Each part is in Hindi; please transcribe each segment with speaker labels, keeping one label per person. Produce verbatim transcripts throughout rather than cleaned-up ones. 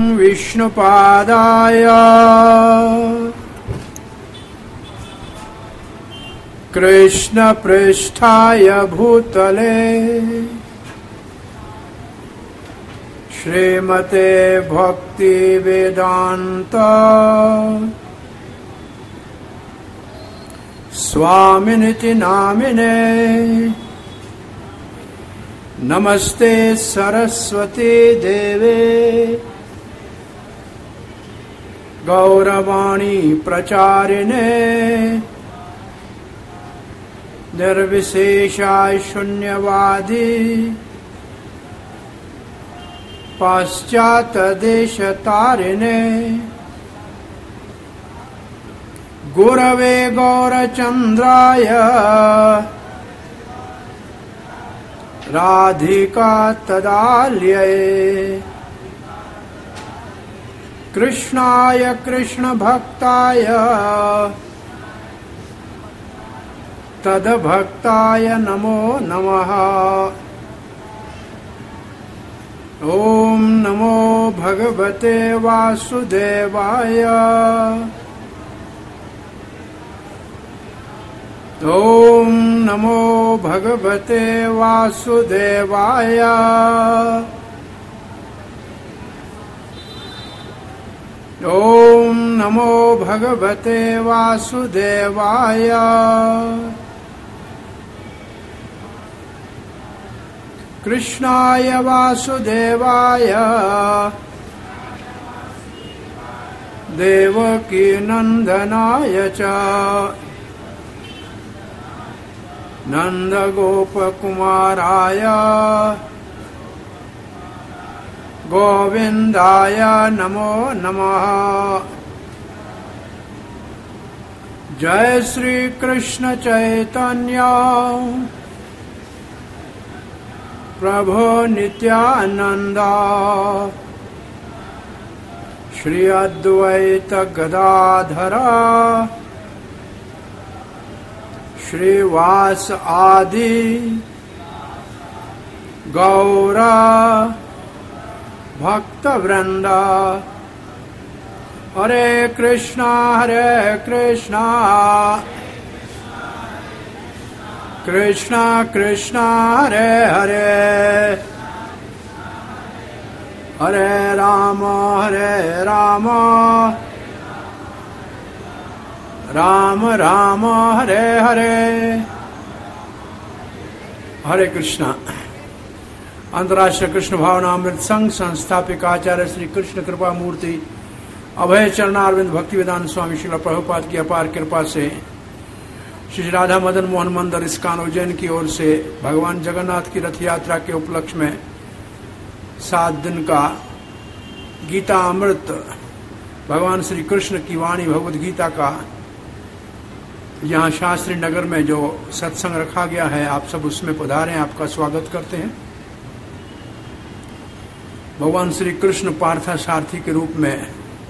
Speaker 1: विष्णुपादाय कृष्णपृष्ठाय भूतले श्रीमते भक्ति वेदांत स्वामिनिति नामिने नमस्ते सरस्वती देवे गौरवाणी प्रचारिणे निर्विशेषाय शून्यवादी पाश्चात देश तारिणे गुरवे गौरचंद्राय राधिका तदाल्ये कृष्णाय कृष्ण भक्ताय तद्भक्ताय नमो नमः। ओम नमो भगवते वासुदेवाय ओम नमो भगवते वासुदेवाय ओम नमो भगवते वासुदेवाय कृष्णाय वासुदेवाय देवकी नंदनाय च नंदगोपकुमाराय गोविंदाय नमो नमः। जय श्री कृष्ण चैतन्य प्रभु नित्यानंद श्री अद्वैत गदाधर श्रीवास आदि गौरा भक्त वृंद। हरे कृष्णा हरे कृष्णा कृष्णा कृष्णा हरे हरे हरे राम हरे राम राम राम हरे हरे। हरे कृष्णा। अंतर्राष्ट्रीय कृष्ण भावनामृत संघ संस्थापक आचार्य श्री कृष्ण कृपा मूर्ति अभय चरणारविंद भक्ति वेदांत स्वामी श्रील प्रभुपाद की अपार कृपा से श्री राधा मदन मोहन मंदिर इस्कॉन उज्जैन की ओर से भगवान जगन्नाथ की रथ यात्रा के उपलक्ष्य में सात दिन का गीता अमृत भगवान श्री कृष्ण की वाणी भगवद गीता का यहाँ शास्त्री नगर में जो सत्संग रखा गया है, आप सब उसमें पधारे, आपका स्वागत करते हैं। भगवान श्री कृष्ण पार्थसारथी के रूप में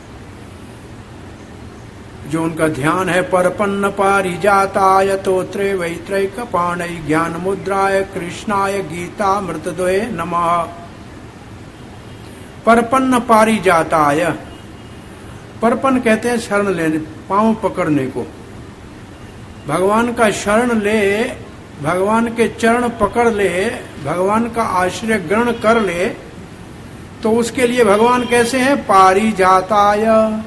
Speaker 1: जो उनका ध्यान है, परपन्न पारिजाताय तोत्रे वैत्रैक पाणै ज्ञान मुद्राय कृष्णाय गीतामृतद्वये नमः। परपन्न पारिजाताय, परपन कहते हैं शरण लेने, पांव पकड़ने को। भगवान का शरण ले, भगवान के चरण पकड़ ले, भगवान का आश्रय ग्रहण कर ले, तो उसके लिए भगवान कैसे हैं? पारिजाताय।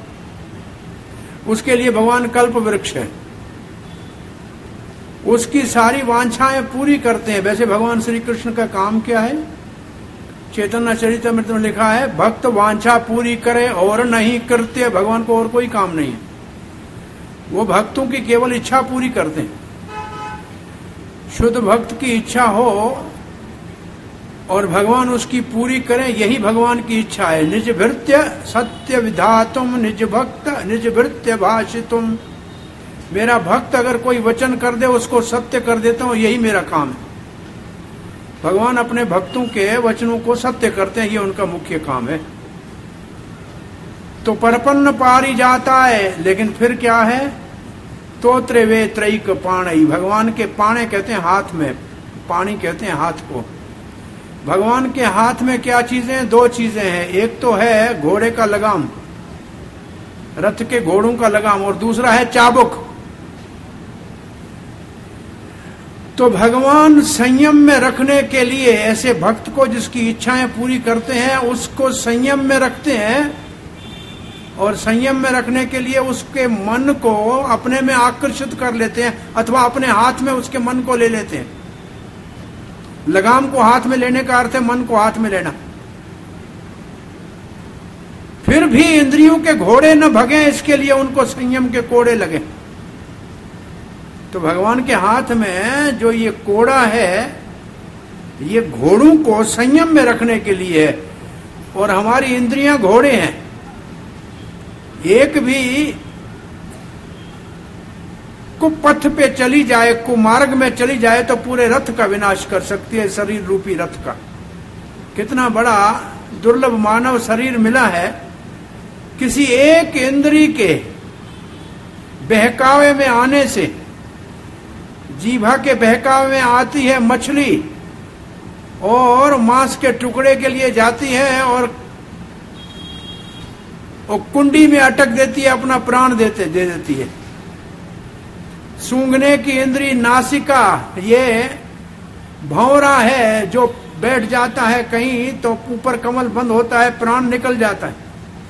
Speaker 1: उसके लिए भगवान कल्प वृक्ष है, उसकी सारी वांछाएं पूरी करते हैं। वैसे भगवान श्री कृष्ण का काम क्या है? चैतन्य चरितामृत में लिखा है, भक्त वांछा पूरी करे और नहीं करते। भगवान को और कोई काम नहीं है, वो भक्तों की केवल इच्छा पूरी करते हैं। शुद्ध भक्त की इच्छा हो और भगवान उसकी पूरी करें, यही भगवान की इच्छा है। निज भृत्य सत्य विधातुम निज भक्त निज भृत्य भाषितुम। मेरा भक्त अगर कोई वचन कर दे उसको सत्य कर देता हूं, यही मेरा काम है। भगवान अपने भक्तों के वचनों को सत्य करते हैं, ये उनका मुख्य काम है। तो परपन्न पारी जाता है, लेकिन फिर क्या है? तोत्रे वे त्रैक पाणई। भगवान के पाणे कहते हैं हाथ में, पानी कहते हैं हाथ को। भगवान के हाथ में क्या चीजें, दो चीजें हैं। एक तो है घोड़े का लगाम, रथ के घोड़ों का लगाम, और दूसरा है चाबुक। तो भगवान संयम में रखने के लिए ऐसे भक्त को जिसकी इच्छाएं पूरी करते हैं उसको संयम में रखते हैं, और संयम में रखने के लिए उसके मन को अपने में आकर्षित कर लेते हैं, अथवा अपने हाथ में उसके मन को ले लेते हैं। लगाम को हाथ में लेने का अर्थ है मन को हाथ में लेना। फिर भी इंद्रियों के घोड़े न भगे, इसके लिए उनको संयम के कोड़े लगे। तो भगवान के हाथ में जो ये कोड़ा है, ये घोड़ों को संयम में रखने के लिए है, और हमारी इंद्रियां घोड़े हैं। एक भी कुपथ पे चली जाए, कुमार्ग में चली जाए तो पूरे रथ का विनाश कर सकती है, शरीर रूपी रथ का। कितना बड़ा दुर्लभ मानव शरीर मिला है। किसी एक इंद्री के बहकावे में आने से, जीभा के बहकावे में आती है मछली और मांस के टुकड़े के लिए जाती है, और वो कुंडी में अटक देती है, अपना प्राण देते दे देती है। सूंघने की इंद्री नासिका, ये भौरा है जो बैठ जाता है कहीं तो ऊपर कमल बंद होता है, प्राण निकल जाता है।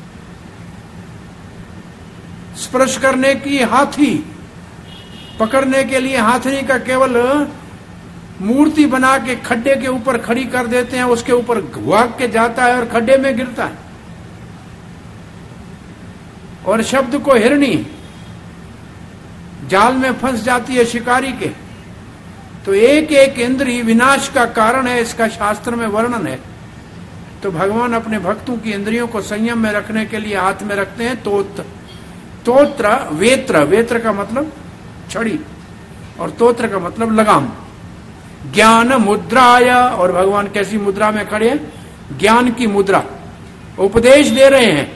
Speaker 1: स्पर्श करने की हाथी, पकड़ने के लिए हाथनी का केवल मूर्ति बना के खड्डे के ऊपर खड़ी कर देते हैं, उसके ऊपर भाग के जाता है और खड्डे में गिरता है। और शब्द को हिरणी जाल में फंस जाती है शिकारी के। तो एक एक इंद्री विनाश का कारण है, इसका शास्त्र में वर्णन है। तो भगवान अपने भक्तों की इंद्रियों को संयम में रखने के लिए हाथ में रखते हैं तोत्र। तोत्र वेत्र, वेत्र का मतलब छड़ी, और तोत्र का मतलब लगाम। ज्ञान मुद्राय, और भगवान कैसी मुद्रा में खड़े हैं? ज्ञान की मुद्रा। उपदेश दे रहे हैं।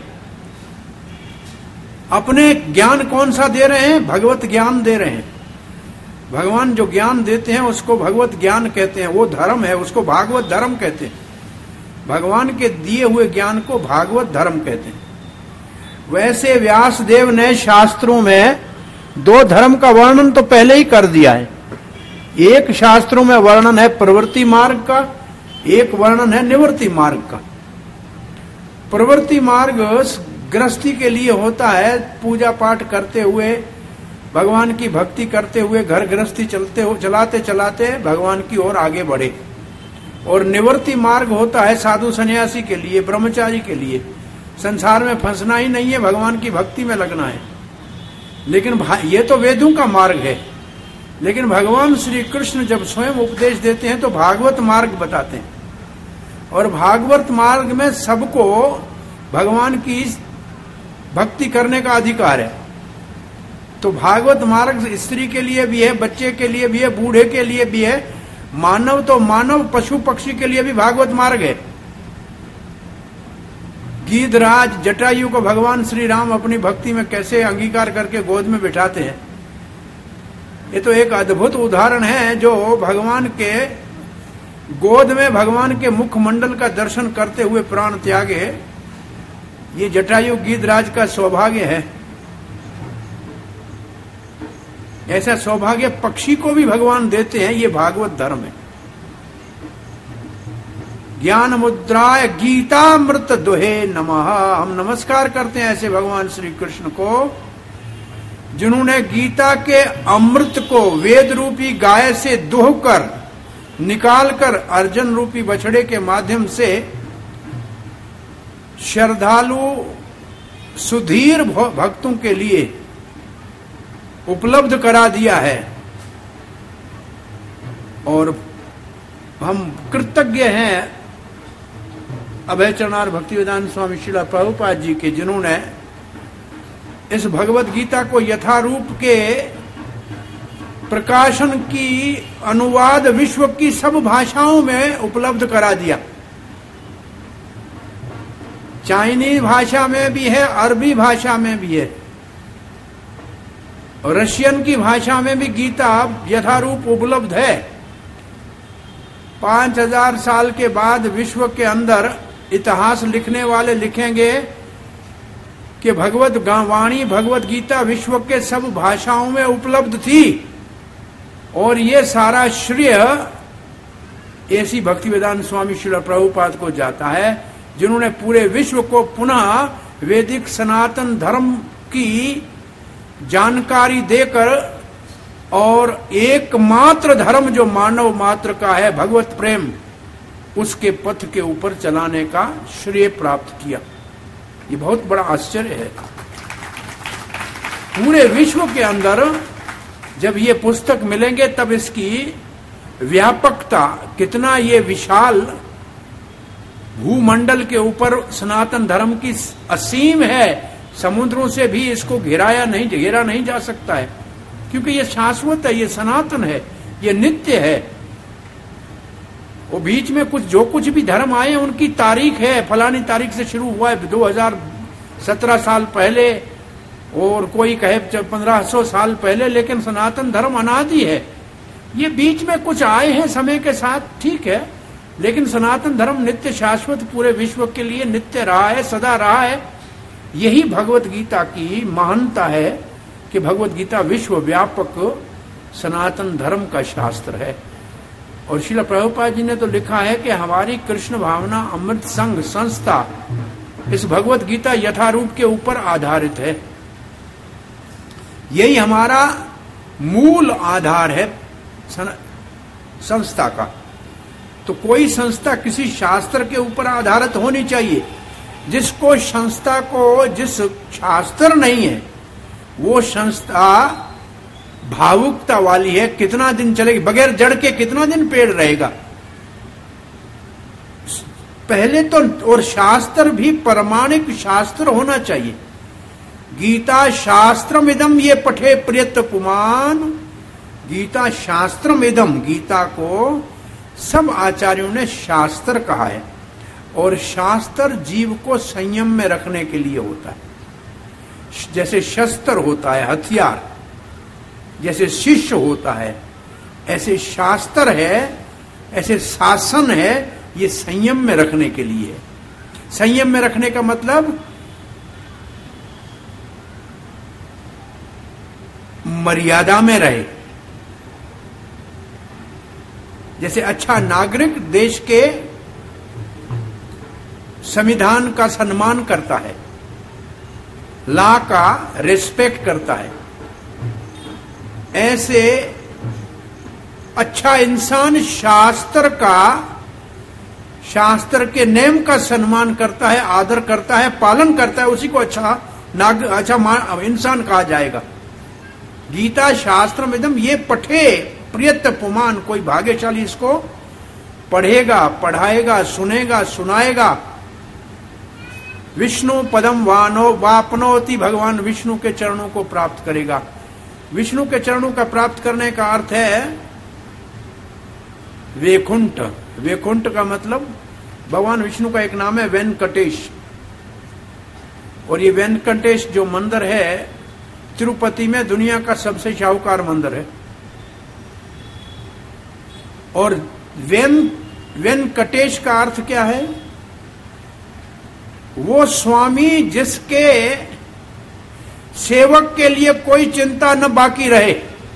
Speaker 1: अपने ज्ञान कौन सा दे रहे हैं? भगवत ज्ञान दे रहे हैं। भगवान जो ज्ञान देते हैं उसको भगवत ज्ञान कहते हैं, वो धर्म है, उसको भागवत धर्म कहते हैं। भगवान के दिए हुए ज्ञान को भागवत धर्म कहते हैं। वैसे व्यासदेव ने शास्त्रों में दो धर्म का वर्णन तो पहले ही कर दिया है। एक शास्त्रों में वर्णन है प्रवृत्ति मार्ग का, एक वर्णन है निवृत्ति मार्ग का। प्रवृत्ति मार्ग गृहस्थी के लिए होता है, पूजा पाठ करते हुए, भगवान की भक्ति करते हुए घर गृहस्थी चलते हो चलाते चलाते भगवान की ओर आगे बढ़े। और निवृत्ति मार्ग होता है साधु सन्यासी के लिए, ब्रह्मचारी के लिए। संसार में फंसना ही नहीं है, भगवान की भक्ति में लगना है। लेकिन ये तो वेदों का मार्ग है। लेकिन भगवान श्री कृष्ण जब स्वयं उपदेश देते हैं तो भागवत मार्ग बताते हैं, और भागवत मार्ग में सबको भगवान की भक्ति करने का अधिकार है। तो भागवत मार्ग स्त्री के लिए भी है, बच्चे के लिए भी है, बूढ़े के लिए भी है, मानव तो मानव, पशु पक्षी के लिए भी भागवत मार्ग है। गीधराज जटायु को भगवान श्री राम अपनी भक्ति में कैसे अंगीकार करके गोद में बिठाते हैं, ये तो एक अद्भुत उदाहरण है। जो भगवान के गोद में भगवान के मुखमंडल का दर्शन करते हुए प्राण त्यागे, ये जटायु गीधराज का सौभाग्य है। ऐसा सौभाग्य पक्षी को भी भगवान देते हैं, ये भागवत धर्म है। ज्ञान मुद्राय गीतामृत दुहे नमः। हम नमस्कार करते हैं ऐसे भगवान श्री कृष्ण को जिन्होंने गीता के अमृत को वेद रूपी गाय से दोह कर निकालकर अर्जुन रूपी बछड़े के माध्यम से श्रद्धालु सुधीर भक्तों के लिए उपलब्ध करा दिया है। और हम कृतज्ञ हैं अभय चरणार भक्तिवेदांत स्वामी श्रील प्रभुपाद जी के, जिन्होंने इस भगवत गीता को यथारूप के प्रकाशन की अनुवाद विश्व की सब भाषाओं में उपलब्ध करा दिया। चाइनीज भाषा में भी है, अरबी भाषा में भी है, और रशियन की भाषा में भी गीता यथारूप उपलब्ध है। पांच हजार साल के बाद विश्व के अंदर इतिहास लिखने वाले लिखेंगे कि भगवत वाणी भगवत गीता विश्व के सब भाषाओं में उपलब्ध थी और ये सारा श्रेय ऐसी भक्तिवेदांत स्वामी श्रील प्रभुपाद को जाता है, जिन्होंने पूरे विश्व को पुनः वैदिक सनातन धर्म की जानकारी देकर और एकमात्र धर्म जो मानव मात्र का है भगवत प्रेम, उसके पथ के ऊपर चलाने का श्रेय प्राप्त किया। ये बहुत बड़ा आश्चर्य है। पूरे विश्व के अंदर जब ये पुस्तक मिलेंगे तब इसकी व्यापकता, कितना ये विशाल भूमंडल के ऊपर सनातन धर्म की असीम है, समुद्रों से भी इसको घेराया नहीं घेरा नहीं जा सकता है, क्योंकि ये शाश्वत है, ये सनातन है, ये नित्य है। वो बीच में कुछ जो कुछ भी धर्म आए उनकी तारीख है, फलानी तारीख से शुरू हुआ है दो हज़ार सत्रह साल पहले, और कोई कहे पंद्रह सौ साल पहले, लेकिन सनातन धर्म अनादि है। ये बीच में कुछ आए हैं समय के साथ, ठीक है, लेकिन सनातन धर्म नित्य शाश्वत पूरे विश्व के लिए नित्य रहा है, सदा रहा है। यही भगवत गीता की महानता है कि भगवत गीता विश्व व्यापक सनातन धर्म का शास्त्र है। और श्रील प्रभुपाद जी ने तो लिखा है कि हमारी कृष्ण भावना अमृत संघ संस्था इस भगवत गीता यथारूप के ऊपर आधारित है। यही हमारा मूल आधार है संस्था का। तो कोई संस्था किसी शास्त्र के ऊपर आधारित होनी चाहिए। जिसको संस्था को जिस शास्त्र नहीं है वो संस्था भावुकता वाली है, कितना दिन चलेगी, बगैर जड़ के कितना दिन पेड़ रहेगा। पहले तो और शास्त्र भी प्रमाणिक शास्त्र होना चाहिए। गीता शास्त्रमिदम ये पठे प्रियत पुमान, गीता शास्त्रमिदम, गीता को सब आचार्यों ने शास्त्र कहा है। और शास्त्र जीव को संयम में रखने के लिए होता है। जैसे शस्त्र होता है हथियार, जैसे शिष्य होता है, ऐसे शास्त्र है, ऐसे शासन है, ये संयम में रखने के लिए है। संयम में रखने का मतलब मर्यादा में रहे। जैसे अच्छा नागरिक देश के संविधान का सम्मान करता है, लॉ का रिस्पेक्ट करता है, ऐसे अच्छा इंसान शास्त्र का, शास्त्र के नियम का सम्मान करता है, आदर करता है, पालन करता है, उसी को अच्छा नाग अच्छा इंसान कहा जाएगा। गीता शास्त्र में एकदम ये पठे प्रियत पुमान, कोई भाग्यशाली इसको पढ़ेगा, पढ़ाएगा, सुनेगा, सुनाएगा। विष्णु पदम वानो वापनोति, भगवान विष्णु के चरणों को प्राप्त करेगा। विष्णु के चरणों का प्राप्त करने का अर्थ है वैकुंठ। वैकुंठ का मतलब भगवान विष्णु का एक नाम है वेंकटेश। और ये वेंकटेश जो मंदिर है तिरुपति में दुनिया का सबसे शाहूकार मंदिर है। और वेन वेंकटेश का अर्थ क्या है? वो स्वामी जिसके सेवक के लिए कोई चिंता न बाकी रहे।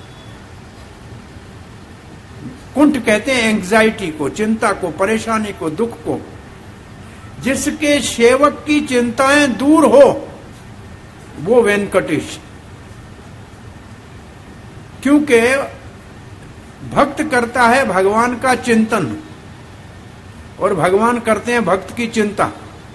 Speaker 1: कुंठ कहते हैं एंग्जाइटी को, चिंता को, परेशानी को, दुख को। जिसके सेवक की चिंताएं दूर हो वो वेंकटेश। क्योंकि भक्त करता है भगवान का चिंतन और भगवान करते हैं भक्त की चिंता।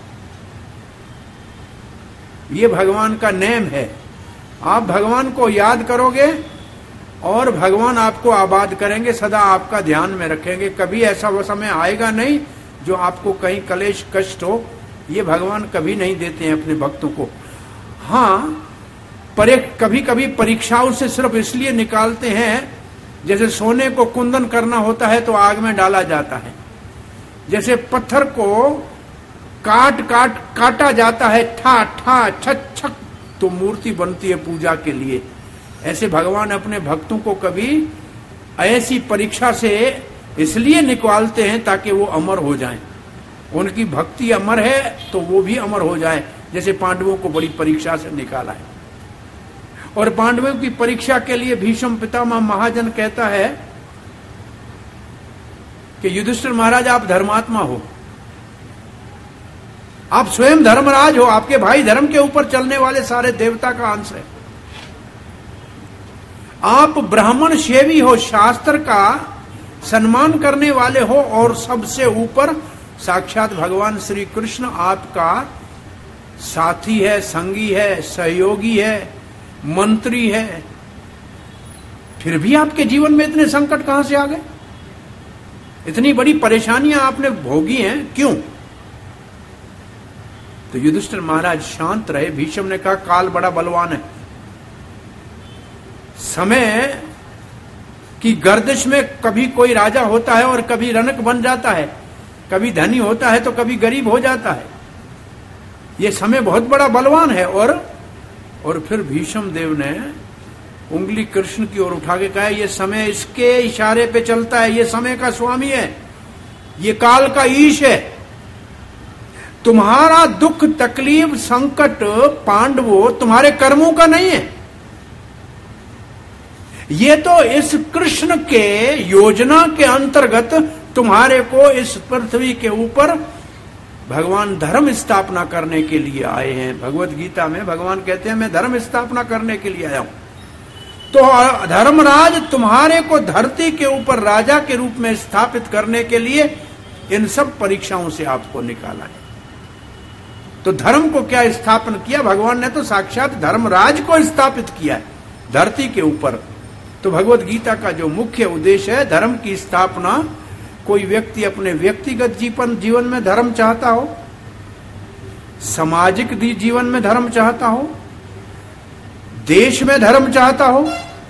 Speaker 1: ये भगवान का नेम है। आप भगवान को याद करोगे और भगवान आपको आबाद करेंगे, सदा आपका ध्यान में रखेंगे। कभी ऐसा वो समय आएगा नहीं जो आपको कहीं कलेश कष्ट हो। ये भगवान कभी नहीं देते हैं अपने भक्तों को। हाँ, पर कभी कभी परीक्षाओं से सिर्फ इसलिए निकालते हैं, जैसे सोने को कुंदन करना होता है तो आग में डाला जाता है, जैसे पत्थर को काट काट काटा जाता है, ठा ठा छक छक तो मूर्ति बनती है पूजा के लिए। ऐसे भगवान अपने भक्तों को कभी ऐसी परीक्षा से इसलिए निकालते हैं ताकि वो अमर हो जाएं। उनकी भक्ति अमर है तो वो भी अमर हो जाए, जैसे पांडवों को बड़ी परीक्षा से निकाला है। और पांडवों की परीक्षा के लिए भीष्म पितामह महाजन कहता है कि युधिष्ठिर महाराज आप धर्मात्मा हो, आप स्वयं धर्मराज हो, आपके भाई धर्म के ऊपर चलने वाले सारे देवता का अंश है। आप ब्राह्मण सेवी हो, शास्त्र का सम्मान करने वाले हो, और सबसे ऊपर साक्षात भगवान श्री कृष्ण आपका साथी है, संगी है, सहयोगी है, मंत्री है। फिर भी आपके जीवन में इतने संकट कहां से आ गए? इतनी बड़ी परेशानियां आपने भोगी हैं, क्यों? तो युधिष्ठिर महाराज शांत रहे। भीष्म ने कहा काल बड़ा बलवान है, समय की गर्दिश में कभी कोई राजा होता है और कभी रनक बन जाता है, कभी धनी होता है तो कभी गरीब हो जाता है। ये समय बहुत बड़ा बलवान है। और और फिर भीष्म देव ने उंगली कृष्ण की ओर उठा के कहा ये समय इसके इशारे पे चलता है, ये समय का स्वामी है, ये काल का ईश है। तुम्हारा दुख तकलीफ संकट पांडवों तुम्हारे कर्मों का नहीं है, ये तो इस कृष्ण के योजना के अंतर्गत तुम्हारे को इस पृथ्वी के ऊपर भगवान धर्म स्थापना करने के लिए आए हैं। भगवत गीता में भगवान कहते हैं मैं धर्म स्थापना करने के लिए आया हूं। तो धर्मराज तुम्हारे को धरती के ऊपर राजा के रूप में स्थापित करने के लिए इन सब परीक्षाओं से आपको निकाला है। तो धर्म को क्या स्थापन किया? भगवान ने तो साक्षात धर्मराज को स्थापित किया है धरती के ऊपर। तो भगवत गीता का जो मुख्य उद्देश्य है धर्म की स्थापना, कोई व्यक्ति अपने व्यक्तिगत जीवन जीवन में धर्म चाहता हो, सामाजिक जीवन में धर्म चाहता हो, देश में धर्म चाहता हो,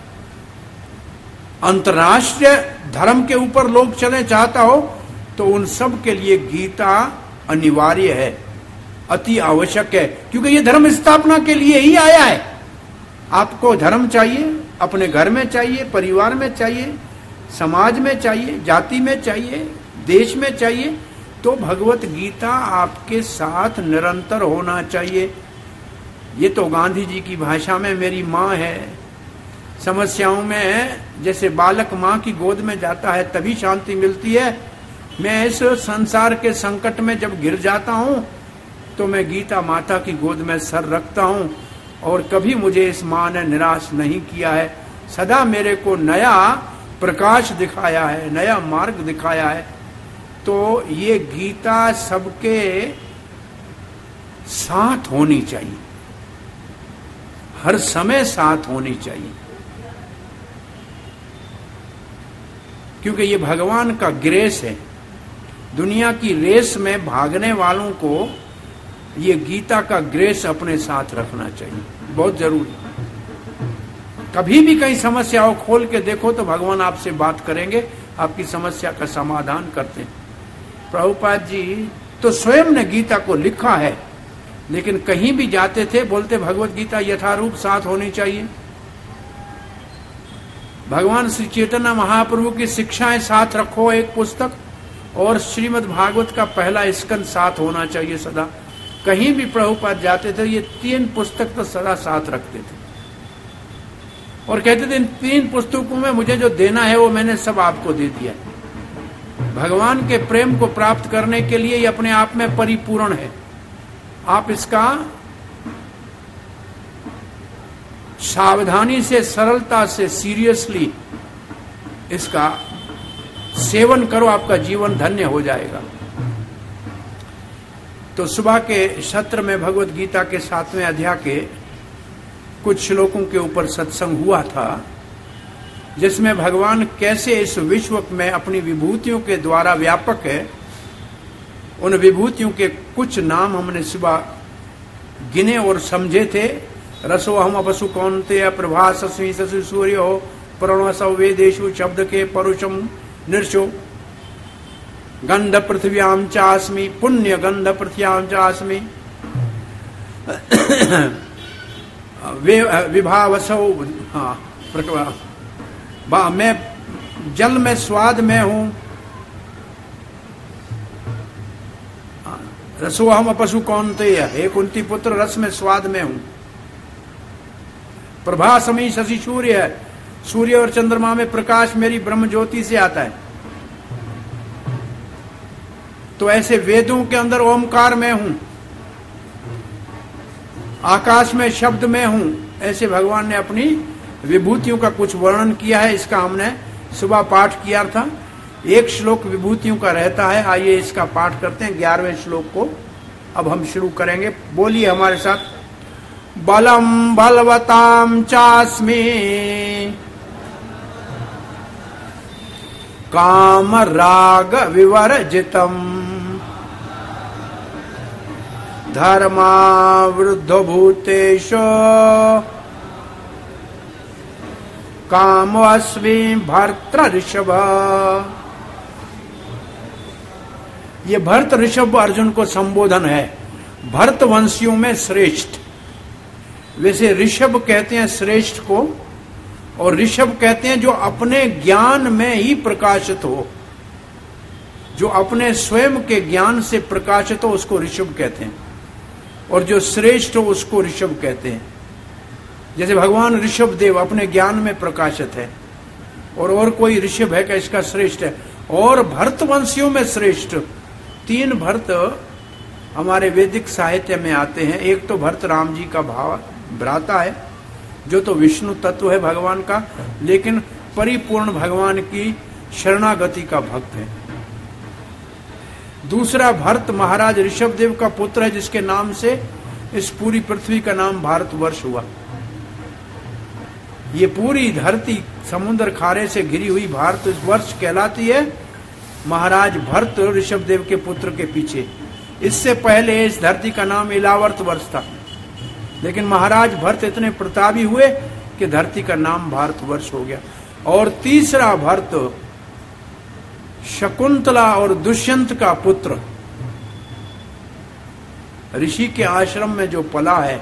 Speaker 1: अंतर्राष्ट्रीय धर्म के ऊपर लोग चले चाहता हो, तो उन सब के लिए गीता अनिवार्य है, अति आवश्यक है, क्योंकि ये धर्म स्थापना के लिए ही आया है। आपको धर्म चाहिए, अपने घर में चाहिए, परिवार में चाहिए, समाज में चाहिए, जाति में चाहिए, देश में चाहिए, तो भगवत गीता आपके साथ निरंतर होना चाहिए। ये तो गांधी जी की भाषा में मेरी माँ है। समस्याओं में जैसे बालक माँ की गोद में जाता है तभी शांति मिलती है, मैं इस संसार के संकट में जब गिर जाता हूँ तो मैं गीता माता की गोद में सर रखता हूँ, और कभी मुझे इस माँ ने निराश नहीं किया है। सदा मेरे को नया प्रकाश दिखाया है, नया मार्ग दिखाया है। तो ये गीता सबके साथ होनी चाहिए, हर समय साथ होनी चाहिए, क्योंकि ये भगवान का ग्रेस है। दुनिया की रेस में भागने वालों को ये गीता का ग्रेस अपने साथ रखना चाहिए, बहुत जरूरी। कभी भी कहीं समस्या हो खोल के देखो तो भगवान आपसे बात करेंगे, आपकी समस्या का समाधान करते हैं। प्रभुपाद जी तो स्वयं ने गीता को लिखा है, लेकिन कहीं भी जाते थे बोलते भगवत गीता यथारूप साथ होनी चाहिए। भगवान श्री चैतन्य महाप्रभु की शिक्षाएं साथ रखो एक पुस्तक, और श्रीमद् भागवत का पहला स्कंद साथ होना चाहिए सदा। कहीं भी प्रभुपाद जाते थे ये तीन पुस्तक तो सदा साथ रखते थे, और कहते थे इन तीन पुस्तकों में मुझे जो देना है वो मैंने सब आपको दे दिया। भगवान के प्रेम को प्राप्त करने के लिए ये अपने आप में परिपूर्ण है। आप इसका सावधानी से, सरलता से, सीरियसली इसका सेवन करो, आपका जीवन धन्य हो जाएगा। तो सुबह के सत्र में भगवत गीता के सातवें अध्याय के कुछ श्लोकों के ऊपर सत्संग हुआ था, जिसमें भगवान कैसे इस विश्व में अपनी विभूतियों के द्वारा व्यापक है। उन विभूतियों के कुछ नाम हमने सुबह गिने और समझे थे। रसो हम अपसु कौन्तेय प्रभास अस्मि शशि सूर्य हो प्रणवसौ वेदेषु शब्द के परुषम निर्षो गंध पृथ्व्याम चास्मि पुण्य गंध पृथ्व्याम चास्मि विभावसौ। हाँ, मैं जल में स्वाद में हूँ, रसोहम अपशु कौन्तेय, हे कुंती पुत्र रस में स्वाद में हूं। प्रभा समी शशि सूर्य है, सूर्य और चंद्रमा में प्रकाश मेरी ब्रह्म ज्योति से आता है। तो ऐसे वेदों के अंदर ओमकार में हूं, आकाश में शब्द में हूं, ऐसे भगवान ने अपनी विभूतियों का कुछ वर्णन किया है। इसका हमने सुबह पाठ किया था। एक श्लोक विभूतियों का रहता है। आइए इसका पाठ करते हैं, ग्यारहवें श्लोक को अब हम शुरू करेंगे। बोलिए हमारे साथ। बलम बलवताम चास्मि काम राग विवर्जितम धर्मावृद्ध भूतेषु कामस्मि भर्तृ ऋषभ। ये भरत ऋषभ अर्जुन को संबोधन है। भरत वंशियों में श्रेष्ठ, वैसे ऋषभ कहते हैं श्रेष्ठ को, और ऋषभ कहते हैं जो अपने ज्ञान में ही प्रकाशित हो, जो अपने स्वयं के ज्ञान से प्रकाशित हो उसको ऋषभ कहते हैं, और जो श्रेष्ठ हो उसको ऋषभ कहते हैं। जैसे भगवान ऋषभ देव अपने ज्ञान में प्रकाशित है, और और कोई ऋषभ है क्या इसका श्रेष्ठ है। और भरतवंशियों में श्रेष्ठ तीन भरत हमारे वैदिक साहित्य में आते हैं। एक तो भरत राम जी का भाव भ्राता है, जो तो विष्णु तत्व है भगवान का, लेकिन परिपूर्ण भगवान की शरणागति का भक्त है। दूसरा भरत महाराज ऋषभ देव का पुत्र है, जिसके नाम से इस पूरी पृथ्वी का नाम भारतवर्ष हुआ। ये पूरी धरती समुद्र खारे से घिरी हुई भारत वर्ष कहलाती है महाराज भरत ऋषभ देव के पुत्र के पीछे। इससे पहले इस धरती का नाम इलावर्त वर्ष था, लेकिन महाराज भरत इतने प्रतापी हुए कि धरती का नाम भारतवर्ष हो गया। और तीसरा भरत शकुंतला और दुष्यंत का पुत्र, ऋषि के आश्रम में जो पला है,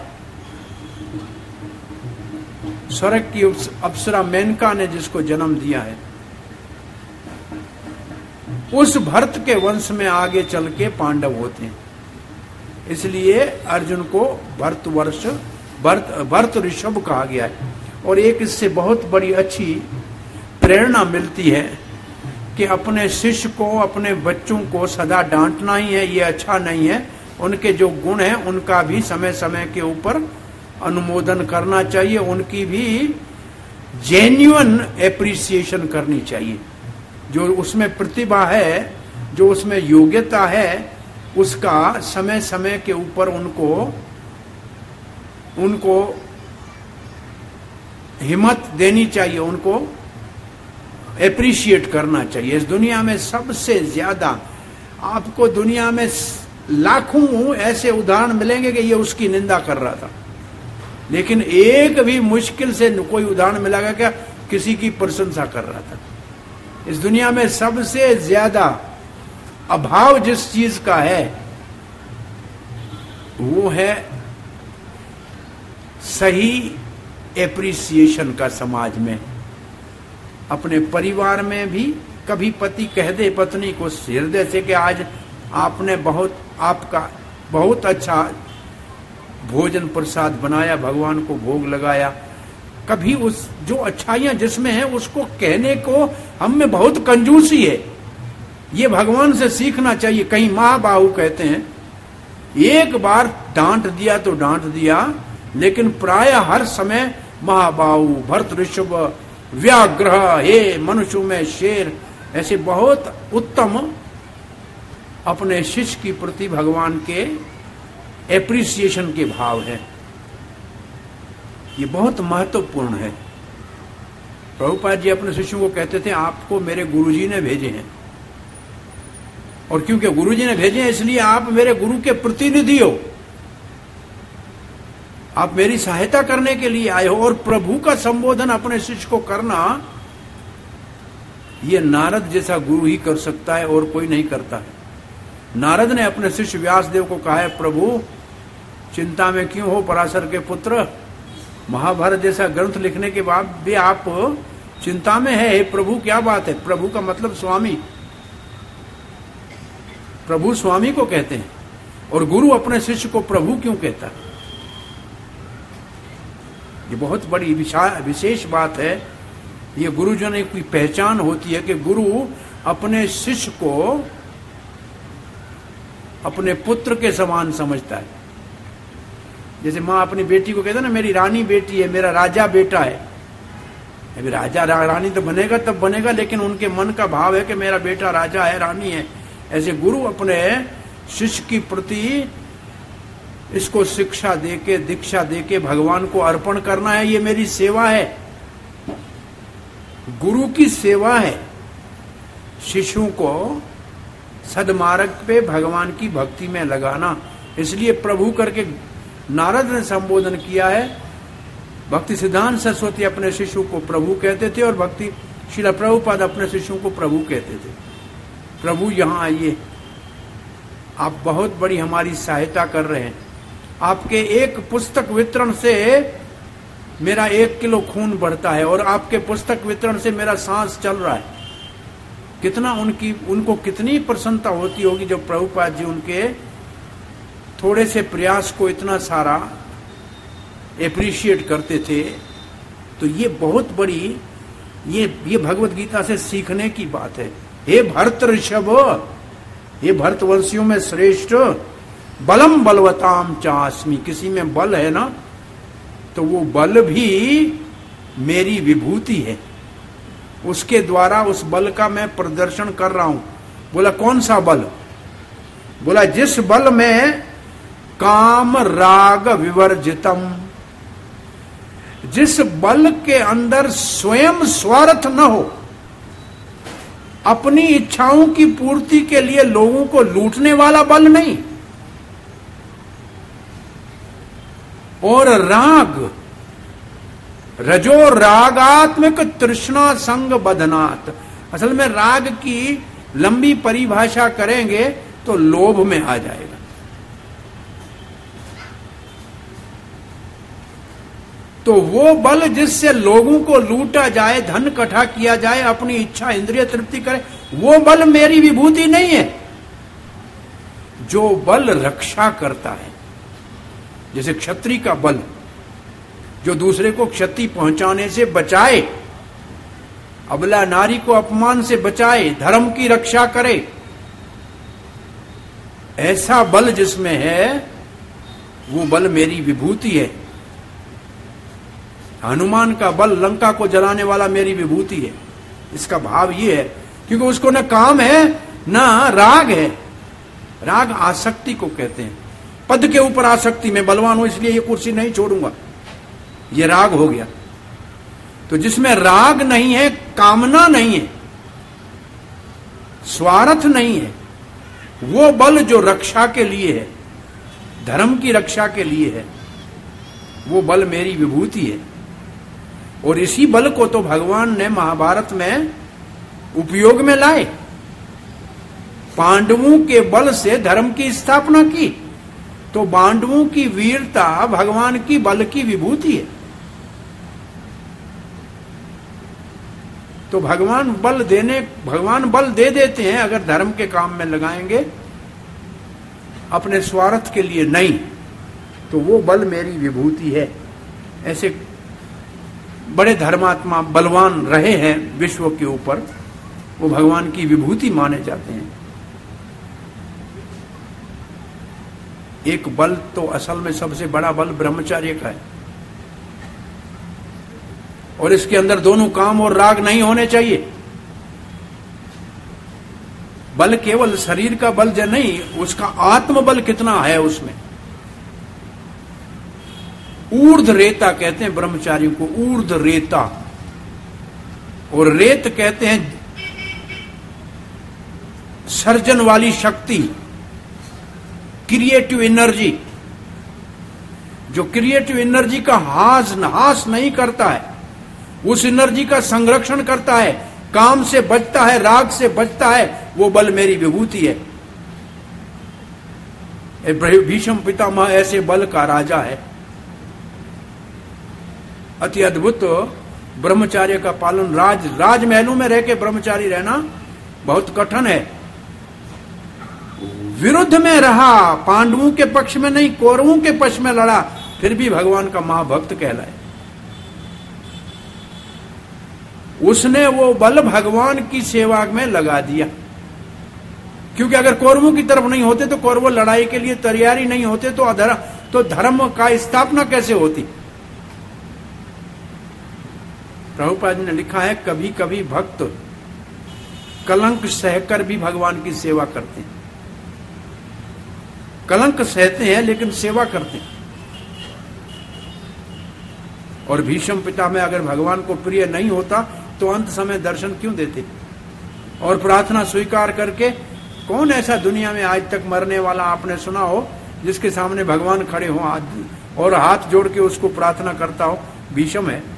Speaker 1: स्वर्ग की अप्सरा मेनका ने जिसको जन्म दिया है, उस भरत के वंश में आगे चल के पांडव होते हैं। इसलिए अर्जुन को भरतवर्ष भरत भरत ऋषभ कहा गया है। और एक इससे बहुत बड़ी अच्छी प्रेरणा मिलती है कि अपने शिष्य को, अपने बच्चों को सदा डांटना ही है, ये अच्छा नहीं है। उनके जो गुण हैं उनका भी समय समय के ऊपर अनुमोदन करना चाहिए, उनकी भी जेन्युइन एप्रिसिएशन करनी चाहिए। जो उसमें प्रतिभा है, जो उसमें योग्यता है, उसका समय समय के ऊपर उनको उनको हिम्मत देनी चाहिए, उनको एप्रिशिएट करना चाहिए। इस दुनिया में सबसे ज्यादा आपको दुनिया में लाखों ऐसे उदाहरण मिलेंगे कि ये उसकी निंदा कर रहा था, लेकिन एक भी मुश्किल से कोई उदाहरण मिलेगा क्या किसी की प्रशंसा कर रहा था। इस दुनिया में सबसे ज्यादा अभाव जिस चीज का है वो है सही एप्रिसिएशन का। समाज में, अपने परिवार में भी कभी पति कह दे पत्नी को हृदय से कि आज आपने बहुत आपका बहुत अच्छा भोजन प्रसाद बनाया, भगवान को भोग लगाया। कभी उस जो अच्छाइयां जिसमें है उसको कहने को हम में बहुत कंजूसी है। ये भगवान से सीखना चाहिए। कहीं महाबाहु कहते हैं एक बार डांट दिया तो डांट दिया, लेकिन प्राय हर समय महाबाहु, भरत ऋषभ, व्याघ्र, हे मनुष्यों में शेर, ऐसे बहुत उत्तम अपने शिष्य की प्रति भगवान के एप्रिसिएशन के भाव है। ये बहुत महत्वपूर्ण है। प्रभुपाद जी अपने शिष्यों को कहते थे आपको मेरे गुरुजी ने भेजे हैं, और क्योंकि गुरुजी ने भेजे हैं इसलिए आप मेरे गुरु के प्रतिनिधि हो, आप मेरी सहायता करने के लिए आए हो। और प्रभु का संबोधन अपने शिष्य को करना ये नारद जैसा गुरु ही कर सकता है, और कोई नहीं करता है। नारद ने अपने शिष्य व्यासदेव को कहा है प्रभु चिंता में क्यों हो पराशर के पुत्र, महाभारत जैसा ग्रंथ लिखने के बाद भी आप चिंता में है। प्रभु क्या बात है। प्रभु का मतलब स्वामी, प्रभु स्वामी को कहते हैं। और गुरु अपने शिष्य को प्रभु क्यों कहता है? ये बहुत बड़ी विशेष बात है। ये गुरुजन की पहचान होती है कि गुरु अपने शिष्य को अपने पुत्र के समान समझता है। जैसे माँ अपनी बेटी को कहता है ना, मेरी रानी बेटी है, मेरा राजा बेटा है। अभी राजा रा, रानी तो बनेगा तब बनेगा, लेकिन उनके मन का भाव है कि मेरा बेटा राजा है, रानी है। ऐसे गुरु अपने शिष्य की प्रति इसको शिक्षा देके, दीक्षा देके भगवान को अर्पण करना है। ये मेरी सेवा है, गुरु की सेवा है शिशु को सदमार्ग पे भगवान की भक्ति में लगाना। इसलिए प्रभु करके नारद ने संबोधन किया है। भक्ति सिद्धांत सरस्वती अपने शिशु को प्रभु कहते थे और भक्ति श्रील प्रभुपाद अपने शिशु को प्रभु कहते थे। प्रभु यहां आइए, आप बहुत बड़ी हमारी सहायता कर रहे हैं। आपके एक पुस्तक वितरण से मेरा एक किलो खून बढ़ता है और आपके पुस्तक वितरण से मेरा सांस चल रहा है। कितना उनकी उनको कितनी प्रसन्नता होती होगी जब प्रभुपाद जी उनके थोड़े से प्रयास को इतना सारा एप्रिशिएट करते थे। तो ये बहुत बड़ी ये ये भगवत गीता से सीखने की बात है। हे भरत ऋषभ, हे भरतवंशियों में श्रेष्ठ, बलम बलवताम चास्मी, किसी में बल है ना तो वो बल भी मेरी विभूति है। उसके द्वारा उस बल का मैं प्रदर्शन कर रहा हूं। बोला कौन सा बल? बोला जिस बल में काम राग विवर्जितम, जिस बल के अंदर स्वयं स्वार्थ न हो, अपनी इच्छाओं की पूर्ति के लिए लोगों को लूटने वाला बल नहीं, और राग रजो रागात्मक तृष्णा संग बधनात्। असल में राग की लंबी परिभाषा करेंगे तो लोभ में आ जाएगा। तो वो बल जिससे लोगों को लूटा जाए, धन इकट्ठा किया जाए, अपनी इच्छा इंद्रिय तृप्ति करे, वो बल मेरी विभूति नहीं है। जो बल रक्षा करता है, जैसे क्षत्रिय का बल जो दूसरे को क्षति पहुंचाने से बचाए, अबला नारी को अपमान से बचाए, धर्म की रक्षा करे, ऐसा बल जिसमें है वो बल मेरी विभूति है। हनुमान का बल लंका को जलाने वाला मेरी विभूति है। इसका भाव ये है क्योंकि उसको न काम है न राग है। राग आसक्ति को कहते हैं, पद के ऊपर आसक्ति, में बलवान हूं इसलिए ये कुर्सी नहीं छोड़ूंगा, ये राग हो गया। तो जिसमें राग नहीं है, कामना नहीं है, स्वार्थ नहीं है, वो बल जो रक्षा के लिए है, धर्म की रक्षा के लिए है, वो बल मेरी विभूति है। और इसी बल को तो भगवान ने महाभारत में उपयोग में लाए। पांडवों के बल से धर्म की स्थापना की, तो पांडवों की वीरता भगवान की बल की विभूति है। तो भगवान बल देने भगवान बल दे देते हैं अगर धर्म के काम में लगाएंगे, अपने स्वार्थ के लिए नहीं, तो वो बल मेरी विभूति है। ऐसे बड़े धर्मात्मा बलवान रहे हैं विश्व के ऊपर, वो भगवान की विभूति माने जाते हैं। एक बल तो असल में सबसे बड़ा बल ब्रह्मचर्य का है, और इसके अंदर दोनों काम और राग नहीं होने चाहिए। बल केवल शरीर का बल जो नहीं, उसका आत्मबल कितना है उसमें। ऊर्ध्व रेता कहते हैं ब्रह्मचारियों को, ऊर्ध्व रेता, और रेत कहते हैं सर्जन वाली शक्ति, क्रिएटिव एनर्जी। जो क्रिएटिव एनर्जी का हास नाश नहीं करता है, उस एनर्जी का संरक्षण करता है, काम से बचता है, राग से बचता है, वो बल मेरी विभूति है। भीष्म पितामह ऐसे बल का राजा है। अति अद्भुत ब्रह्मचार्य का पालन, राज राजमहलों में रह के ब्रह्मचारी रहना बहुत कठिन है। विरुद्ध में रहा, पांडवों के पक्ष में नहीं, कौरवों के पक्ष में लड़ा, फिर भी भगवान का महाभक्त कहलाए। उसने वो बल भगवान की सेवा में लगा दिया, क्योंकि अगर कौरवों की तरफ नहीं होते तो कौरव लड़ाई के लिए तैयारी नहीं होते तो अधर्म तो धर्म का स्थापना कैसे होती। प्रभुपाद जी ने लिखा है, कभी कभी भक्त कलंक सहकर भी भगवान की सेवा करते हैं। कलंक सहते हैं लेकिन सेवा करते हैं। और भीष्म पिता में अगर भगवान को प्रिय नहीं होता तो अंत समय दर्शन क्यों देते। और प्रार्थना स्वीकार करके, कौन ऐसा दुनिया में आज तक मरने वाला आपने सुना हो जिसके सामने भगवान खड़े हो और हाथ जोड़ के उसको प्रार्थना करता हो। भीष्म है।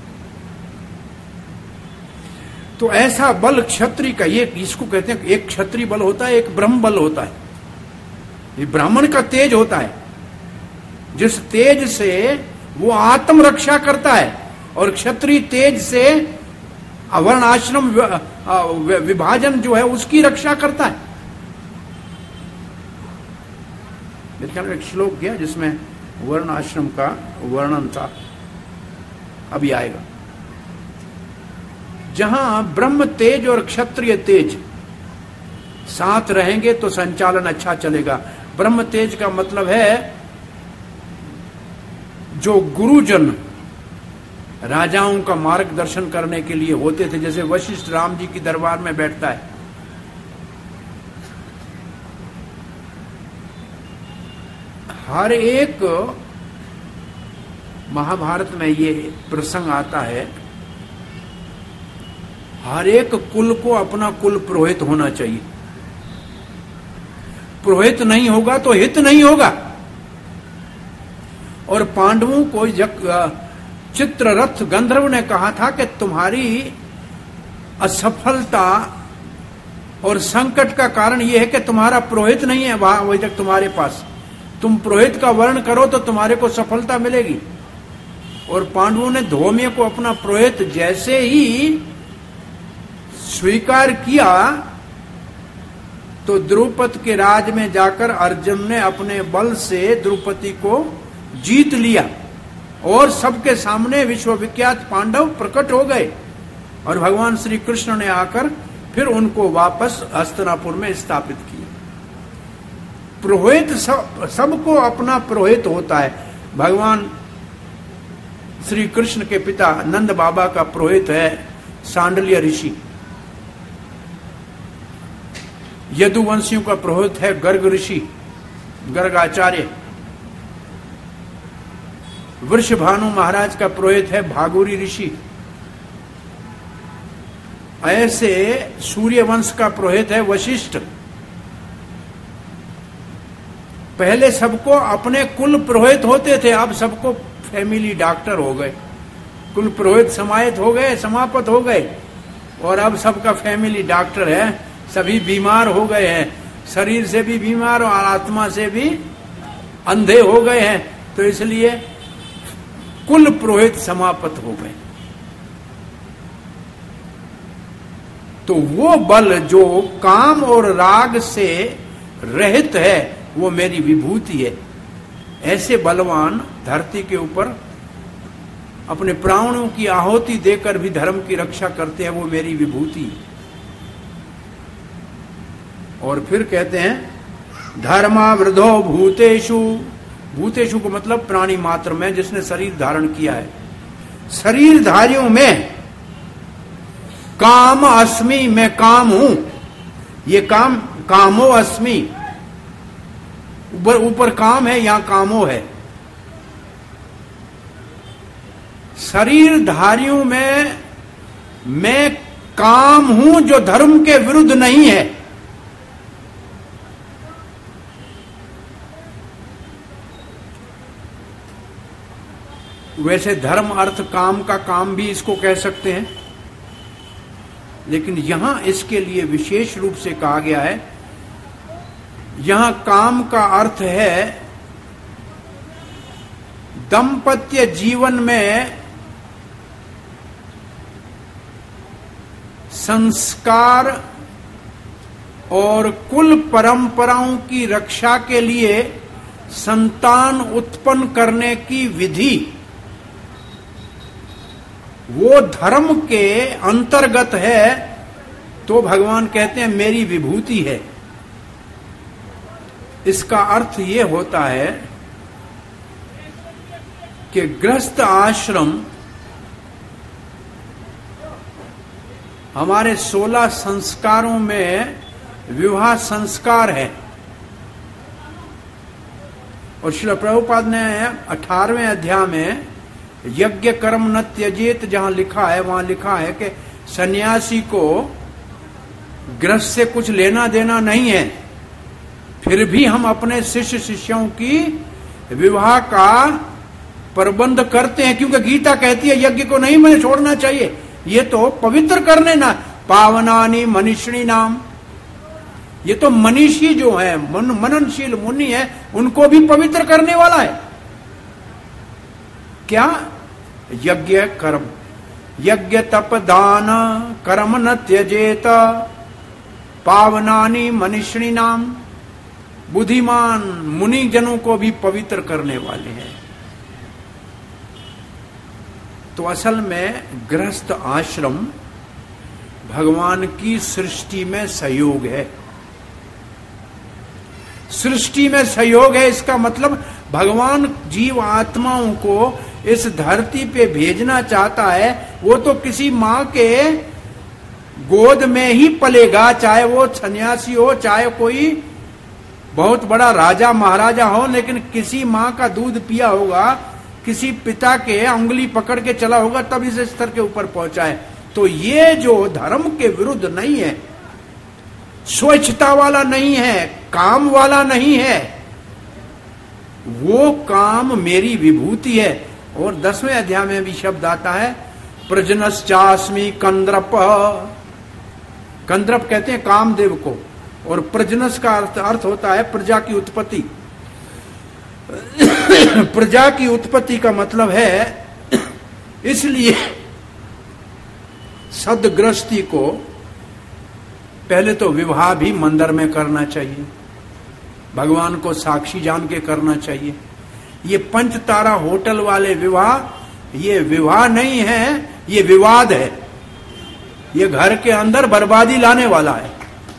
Speaker 1: तो ऐसा बल क्षत्रिय का, ये इसको कहते हैं, एक क्षत्रिय बल होता है, एक ब्रह्म बल होता है। ये ब्राह्मण का तेज होता है, जिस तेज से वो आत्म रक्षा करता है, और क्षत्रिय तेज से वर्ण आश्रम विभाजन जो है उसकी रक्षा करता है। मेरे ख्याल में एक श्लोक गया जिसमें वर्ण आश्रम का वर्णन था, अभी आएगा। जहां ब्रह्म तेज और क्षत्रिय तेज साथ रहेंगे तो संचालन अच्छा चलेगा। ब्रह्म तेज का मतलब है जो गुरुजन राजाओं का मार्गदर्शन करने के लिए होते थे, जैसे वशिष्ठ राम जी की दरबार में बैठता है। हर एक महाभारत में ये प्रसंग आता है, हर एक कुल को अपना कुल पुरोहित होना चाहिए। पुरोहित नहीं होगा तो हित नहीं होगा। और पांडवों को चित्ररथ गंधर्व ने कहा था कि तुम्हारी असफलता और संकट का कारण यह है कि तुम्हारा पुरोहित नहीं है वहां वही तक तुम्हारे पास। तुम पुरोहित का वर्ण करो तो तुम्हारे को सफलता मिलेगी। और पांडवों ने धौम्य को अपना पुरोहित जैसे ही स्वीकार किया तो द्रौपदी के राज में जाकर अर्जुन ने अपने बल से द्रौपदी को जीत लिया और सबके सामने विश्वविख्यात पांडव प्रकट हो गए। और भगवान श्री कृष्ण ने आकर फिर उनको वापस हस्तिनापुर में स्थापित किया। पुरोहित सब सबको अपना पुरोहित होता है। भगवान श्री कृष्ण के पिता नंद बाबा का पुरोहित है सांडल्य ऋषि। यदुवंशियों का पुरोहित है गर्ग ऋषि, गर्ग आचार्य। वृषभानु महाराज का पुरोहित है भागुरी ऋषि। ऐसे सूर्य वंश का पुरोहित है वशिष्ठ। पहले सबको अपने कुल पुरोहित होते थे, अब सबको फैमिली डॉक्टर हो गए। कुल पुरोहित समाहित हो गए, समाप्त हो गए, और अब सबका फैमिली डॉक्टर है। सभी बीमार हो गए हैं, शरीर से भी बीमार और आत्मा से भी अंधे हो गए हैं। तो इसलिए कुल पुरोहित समाप्त हो गए। तो वो बल जो काम और राग से रहित है वो मेरी विभूति है। ऐसे बलवान धरती के ऊपर अपने प्राणों की आहुति देकर भी धर्म की रक्षा करते हैं, वो मेरी विभूति है। और फिर कहते हैं धर्मावृधो भूतेषु। भूतेषु को मतलब प्राणी मात्र में, जिसने शरीर धारण किया है। शरीरधारियों में काम अस्मि, मैं काम हूं। ये काम कामो अस्मि, ऊपर ऊपर काम है, यहां कामो है। शरीरधारियों में मैं काम हूं जो धर्म के विरुद्ध नहीं है। वैसे धर्म अर्थ काम का काम भी इसको कह सकते हैं, लेकिन यहां इसके लिए विशेष रूप से कहा गया है। यहां काम का अर्थ है दाम्पत्य जीवन में संस्कार और कुल परंपराओं की रक्षा के लिए संतान उत्पन्न करने की विधि वो धर्म के अंतर्गत है, तो भगवान कहते हैं मेरी विभूति है। इसका अर्थ ये होता है कि गृहस्थ आश्रम हमारे सोलह संस्कारों में विवाह संस्कार है। और श्रील प्रभुपाद ने अठारहवें अध्याय में यज्ञ कर्म न त्यजेत जहां लिखा है, वहां लिखा है कि सन्यासी को गृहस्थ से कुछ लेना देना नहीं है, फिर भी हम अपने शिष्य शिष्यों की विवाह का प्रबंध करते हैं, क्योंकि गीता कहती है यज्ञ को नहीं मुझे छोड़ना चाहिए, ये तो पवित्र करने ना। पावनानी मनीषिणी नाम, ये तो मनीषी जो है, मन मननशील मुनि है, उनको भी पवित्र करने वाला है। क्या? यज्ञ कर्म, यज्ञ तप दान कर्म न त्यजेत पावनानी मनीषिणी नाम, बुद्धिमान मुनि जनों को भी पवित्र करने वाले हैं। तो असल में गृहस्थ आश्रम भगवान की सृष्टि में सहयोग है। सृष्टि में सहयोग है, इसका मतलब भगवान जीव आत्माओं को इस धरती पे भेजना चाहता है। वो तो किसी मां के गोद में ही पलेगा, चाहे वो सन्यासी हो, चाहे कोई बहुत बड़ा राजा महाराजा हो, लेकिन किसी मां का दूध पिया होगा, किसी पिता के उंगली पकड़ के चला होगा, तब इस स्तर के ऊपर पहुंचा है। तो ये जो धर्म के विरुद्ध नहीं है, स्वच्छता वाला नहीं है, काम वाला नहीं है, वो काम मेरी विभूति है। और दसवें अध्याय में भी शब्द आता है प्रजनश्चास्मि कंद्रप। कंद्रप कहते हैं कामदेव को, और प्रजनस का अर्थ अर्थ होता है प्रजा की उत्पत्ति। प्रजा की उत्पत्ति का मतलब है, इसलिए सदगृहस्थी को पहले तो विवाह भी मंदिर में करना चाहिए, भगवान को साक्षी जान के करना चाहिए। ये पंच तारा होटल वाले विवाह, ये विवाह नहीं है, ये विवाद है। ये घर के अंदर बर्बादी लाने वाला है।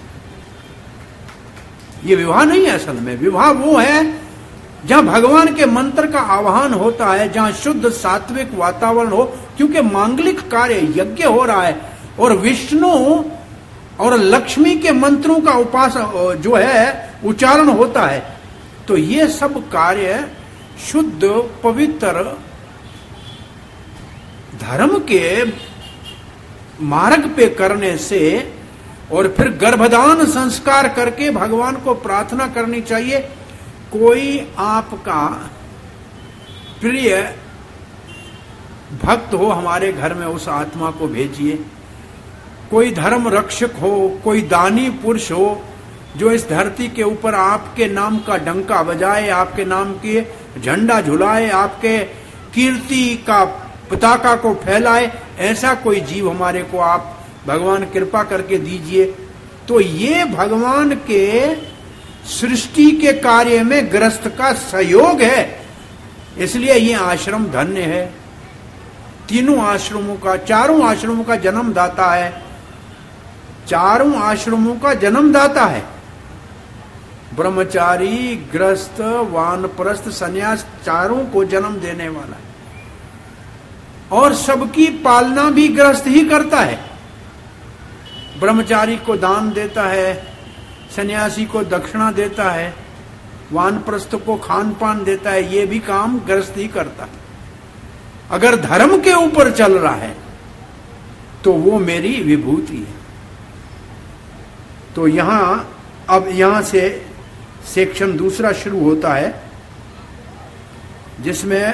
Speaker 1: ये विवाह नहीं है। असल में विवाह वो है जहां भगवान के मंत्र का आह्वान होता है, जहां शुद्ध सात्विक वातावरण हो, क्योंकि मांगलिक कार्य यज्ञ हो रहा है और विष्णु और लक्ष्मी के मंत्रों का उपास जो है उच्चारण होता है। तो ये सब कार्य शुद्ध पवित्र धर्म के मार्ग पे करने से, और फिर गर्भदान संस्कार करके भगवान को प्रार्थना करनी चाहिए, कोई आपका प्रिय भक्त हो हमारे घर में, उस आत्मा को भेजिए। कोई धर्म रक्षक हो, कोई दानी पुरुष हो, जो इस धरती के ऊपर आपके नाम का डंका बजाए, आपके नाम के झंडा झुलाए, आपके कीर्ति का पताका को फैलाए, ऐसा कोई जीव हमारे को आप भगवान कृपा करके दीजिए। तो ये भगवान के सृष्टि के कार्य में गृहस्थ का सहयोग है, इसलिए ये आश्रम धन्य है। तीनों आश्रमों का, चारों आश्रमों का जन्मदाता है, चारों आश्रमों का जन्मदाता है। ब्रह्मचारी, गृहस्थ, वानप्रस्थ, सन्यास, चारों को जन्म देने वाला है। और सबकी पालना भी गृहस्थ ही करता है। ब्रह्मचारी को दान देता है, सन्यासी को दक्षिणा देता है, वानप्रस्थ को खान पान देता है, ये भी काम गृहस्थ ही करता है। अगर धर्म के ऊपर चल रहा है तो वो मेरी विभूति है। तो यहां अब यहां से सेक्शन दूसरा शुरू होता है, जिसमें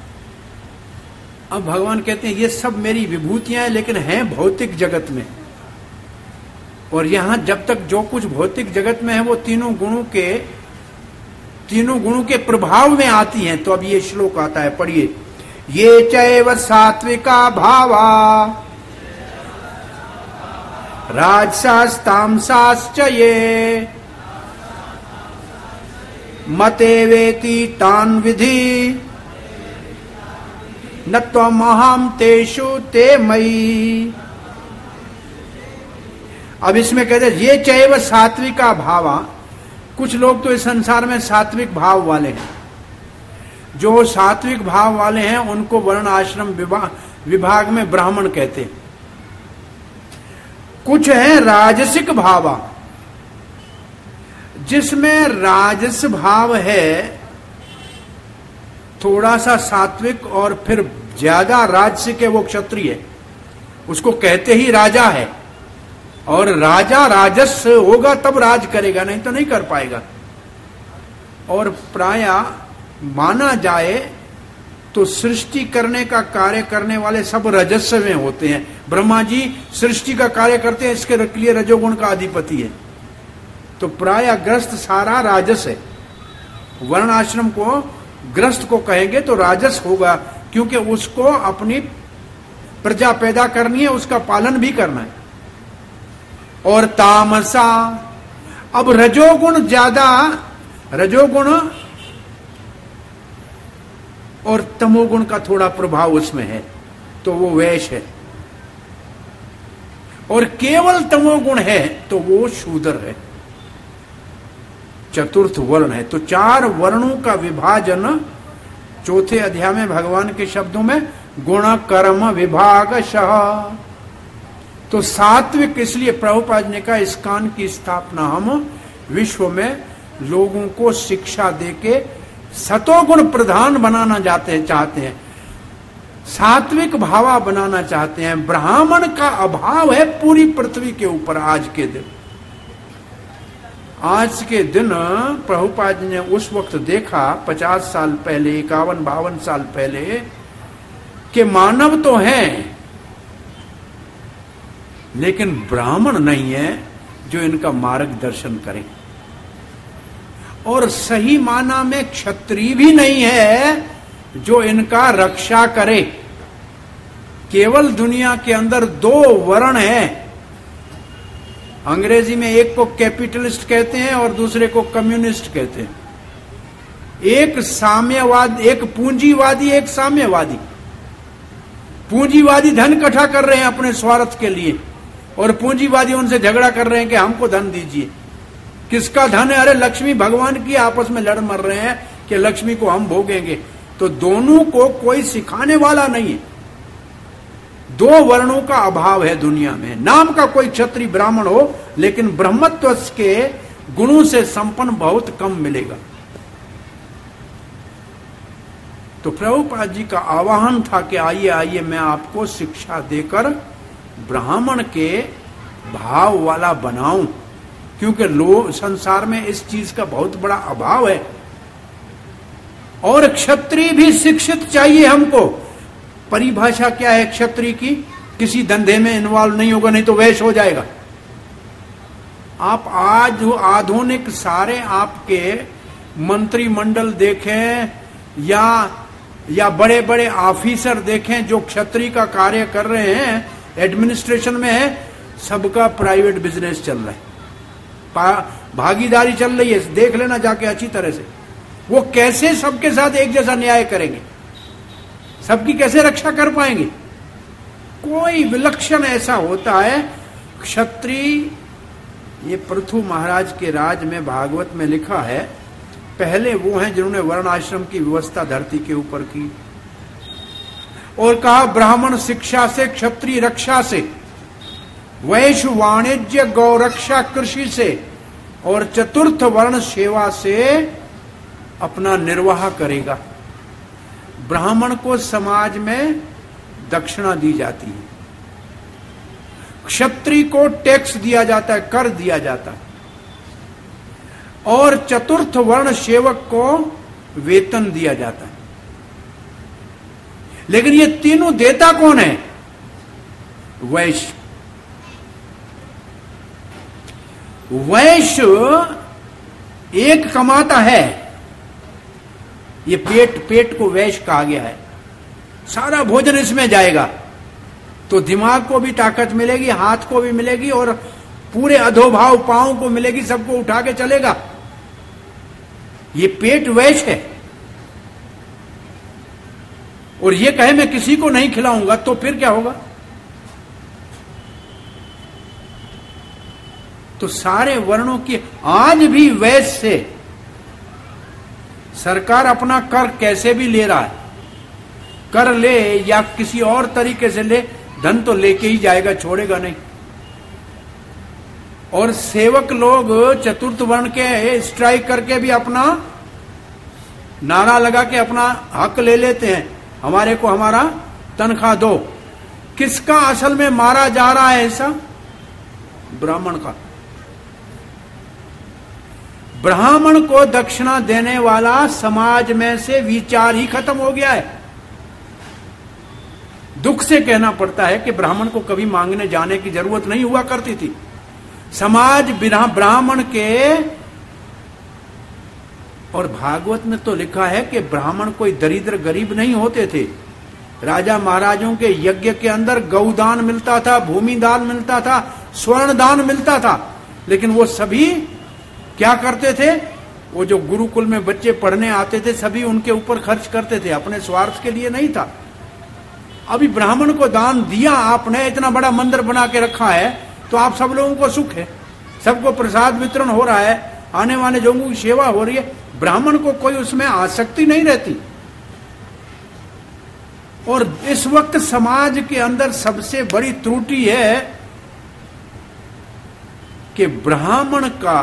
Speaker 1: अब भगवान कहते हैं ये सब मेरी विभूतियां हैं, लेकिन हैं भौतिक जगत में। और यहां जब तक जो कुछ भौतिक जगत में है वो तीनों गुणों के तीनों गुणों के प्रभाव में आती हैं। तो अब ये श्लोक आता है, पढ़िए। ये चैव सात्विका भावा राजसास् तामसाश्च ये मते वेति तान् विधि न त्वमहं तेषु ते मयि। अब इसमें कहते ये चैव सात्विका भावा। कुछ लोग तो इस संसार में सात्विक भाव वाले हैं। जो सात्विक भाव वाले हैं उनको वर्ण आश्रम विभाग विभाग में ब्राह्मण कहते हैं। कुछ है राजसिक भावा, जिसमें राजस भाव है, थोड़ा सा सात्विक और फिर ज्यादा राजसिक है, वो क्षत्रिय, उसको कहते ही राजा है। और राजा राजस होगा तब राज करेगा, नहीं तो नहीं कर पाएगा। और प्राय माना जाए तो सृष्टि करने का कार्य करने वाले सब रजस्व में होते हैं। ब्रह्मा जी सृष्टि का कार्य करते हैं, इसके लिए रजोगुण का अधिपति है। तो प्राय ग्रस्त सारा राजस है। वर्ण आश्रम को ग्रस्त को कहेंगे तो राजस होगा, क्योंकि उसको अपनी प्रजा पैदा करनी है, उसका पालन भी करना है। और तामसा, अब रजोगुण ज्यादा, रजोगुण और तमोगुण का थोड़ा प्रभाव उसमें है, तो वो वैश्य है। और केवल तमोगुण है तो वो शूद्र है, चतुर्थ वर्ण है। तो चार वर्णों का विभाजन चौथे अध्याय में भगवान के शब्दों में गुण कर्म विभागशः। तो सात्विक, इसलिए प्रभुपाद ने कहा इस्कान की स्थापना हम विश्व में लोगों को शिक्षा देके सतोगुण प्रधान बनाना जाते हैं, चाहते हैं, सात्विक भावा बनाना चाहते हैं। ब्राह्मण का अभाव है पूरी पृथ्वी के ऊपर आज के दिन। आज के दिन प्रभुपाद ने उस वक्त देखा, पचास साल पहले, इक्यावन बावन साल पहले, कि मानव तो हैं लेकिन ब्राह्मण नहीं है जो इनका मार्गदर्शन करे। और सही माना में क्षत्रिय भी नहीं है जो इनका रक्षा करे। केवल दुनिया के अंदर दो वर्ण हैं। अंग्रेजी में एक को कैपिटलिस्ट कहते हैं और दूसरे को कम्युनिस्ट कहते हैं। एक साम्यवाद, एक पूंजीवादी, एक साम्यवादी। पूंजीवादी धन इकट्ठा कर रहे हैं अपने स्वार्थ के लिए, और पूंजीवादी उनसे झगड़ा कर रहे हैं कि हमको धन दीजिए। किसका धन है? अरे लक्ष्मी भगवान की, आपस में लड़ मर रहे हैं कि लक्ष्मी को हम भोगेंगे। तो दोनों को कोई सिखाने वाला नहीं है। दो वर्णों का अभाव है दुनिया में। नाम का कोई क्षत्रिय ब्राह्मण हो, लेकिन ब्रह्मत्व के गुणों से संपन्न बहुत कम मिलेगा। तो प्रभुपाद जी का आह्वान था कि आइए आइए मैं आपको शिक्षा देकर ब्राह्मण के भाव वाला बनाऊं, क्योंकि लोग संसार में इस चीज का बहुत बड़ा अभाव है। और क्षत्रिय भी शिक्षित चाहिए हमको। परिभाषा क्या है क्षत्रिय की? किसी धंधे में इन्वॉल्व नहीं होगा, नहीं तो वैश्य हो जाएगा। आप आज आधुनिक सारे आपके मंत्रिमंडल देखें या या बड़े बड़े ऑफिसर देखें जो क्षत्रिय का कार्य कर रहे हैं, एडमिनिस्ट्रेशन में है, सबका प्राइवेट बिजनेस चल रहा है, भागीदारी चल रही है। देख लेना जाके अच्छी तरह से। वो कैसे सबके साथ एक जैसा न्याय करेंगे? सबकी कैसे रक्षा कर पाएंगे? कोई विलक्षण ऐसा होता है क्षत्रिय। ये पृथु महाराज के राज में भागवत में लिखा है, पहले वो हैं जिन्होंने वर्ण आश्रम की व्यवस्था धरती के ऊपर की, और कहा ब्राह्मण शिक्षा से, क्षत्रिय रक्षा से, वैश्य वाणिज्य गौरक्षा कृषि से, और चतुर्थ वर्ण सेवा से अपना निर्वाह करेगा। ब्राह्मण को समाज में दक्षिणा दी जाती है, क्षत्रिय को टैक्स दिया जाता है, कर दिया जाता है, और चतुर्थ वर्ण सेवक को वेतन दिया जाता है। लेकिन ये तीनों देता कौन है? वैश्य। वैश्य एक कमाता है, ये पेट पेट को वैश्य कहा गया है, सारा भोजन इसमें जाएगा। तो दिमाग को भी ताकत मिलेगी, हाथ को भी मिलेगी और पूरे अधोभाव पांव को मिलेगी, सबको उठा के चलेगा। ये पेट वैश है। और ये कहे मैं किसी को नहीं खिलाऊंगा तो फिर क्या होगा? तो सारे वर्णों की आज भी वैश्य से सरकार अपना कर कैसे भी ले रहा है, कर ले या किसी और तरीके से ले, धन तो लेके ही जाएगा, छोड़ेगा नहीं। और सेवक लोग चतुर्थ वर्ण के स्ट्राइक करके भी अपना नारा लगा के अपना हक ले लेते हैं, हमारे को हमारा तनख्वाह दो। किसका असल में मारा जा रहा है ऐसा? ब्राह्मण का। ब्राह्मण को दक्षिणा देने वाला समाज में से विचार ही खत्म हो गया है। दुख से कहना पड़ता है कि ब्राह्मण को कभी मांगने जाने की जरूरत नहीं हुआ करती थी। समाज बिना ब्राह्मण के, और भागवत में तो लिखा है कि ब्राह्मण कोई दरिद्र गरीब नहीं होते थे। राजा महाराजों के यज्ञ के अंदर गौदान मिलता था, भूमि दान मिलता था, स्वर्ण दान मिलता था, लेकिन वो सभी क्या करते थे? वो जो गुरुकुल में बच्चे पढ़ने आते थे सभी उनके ऊपर खर्च करते थे, अपने स्वार्थ के लिए नहीं था। अभी ब्राह्मण को दान दिया आपने, इतना बड़ा मंदिर बना के रखा है, तो आप सब लोगों को सुख है, सबको प्रसाद वितरण हो रहा है, आने वाले लोगों की सेवा हो रही है, ब्राह्मण को कोई उसमें आसक्ति नहीं रहती। और इस वक्त समाज के अंदर सबसे बड़ी त्रुटि है कि ब्राह्मण का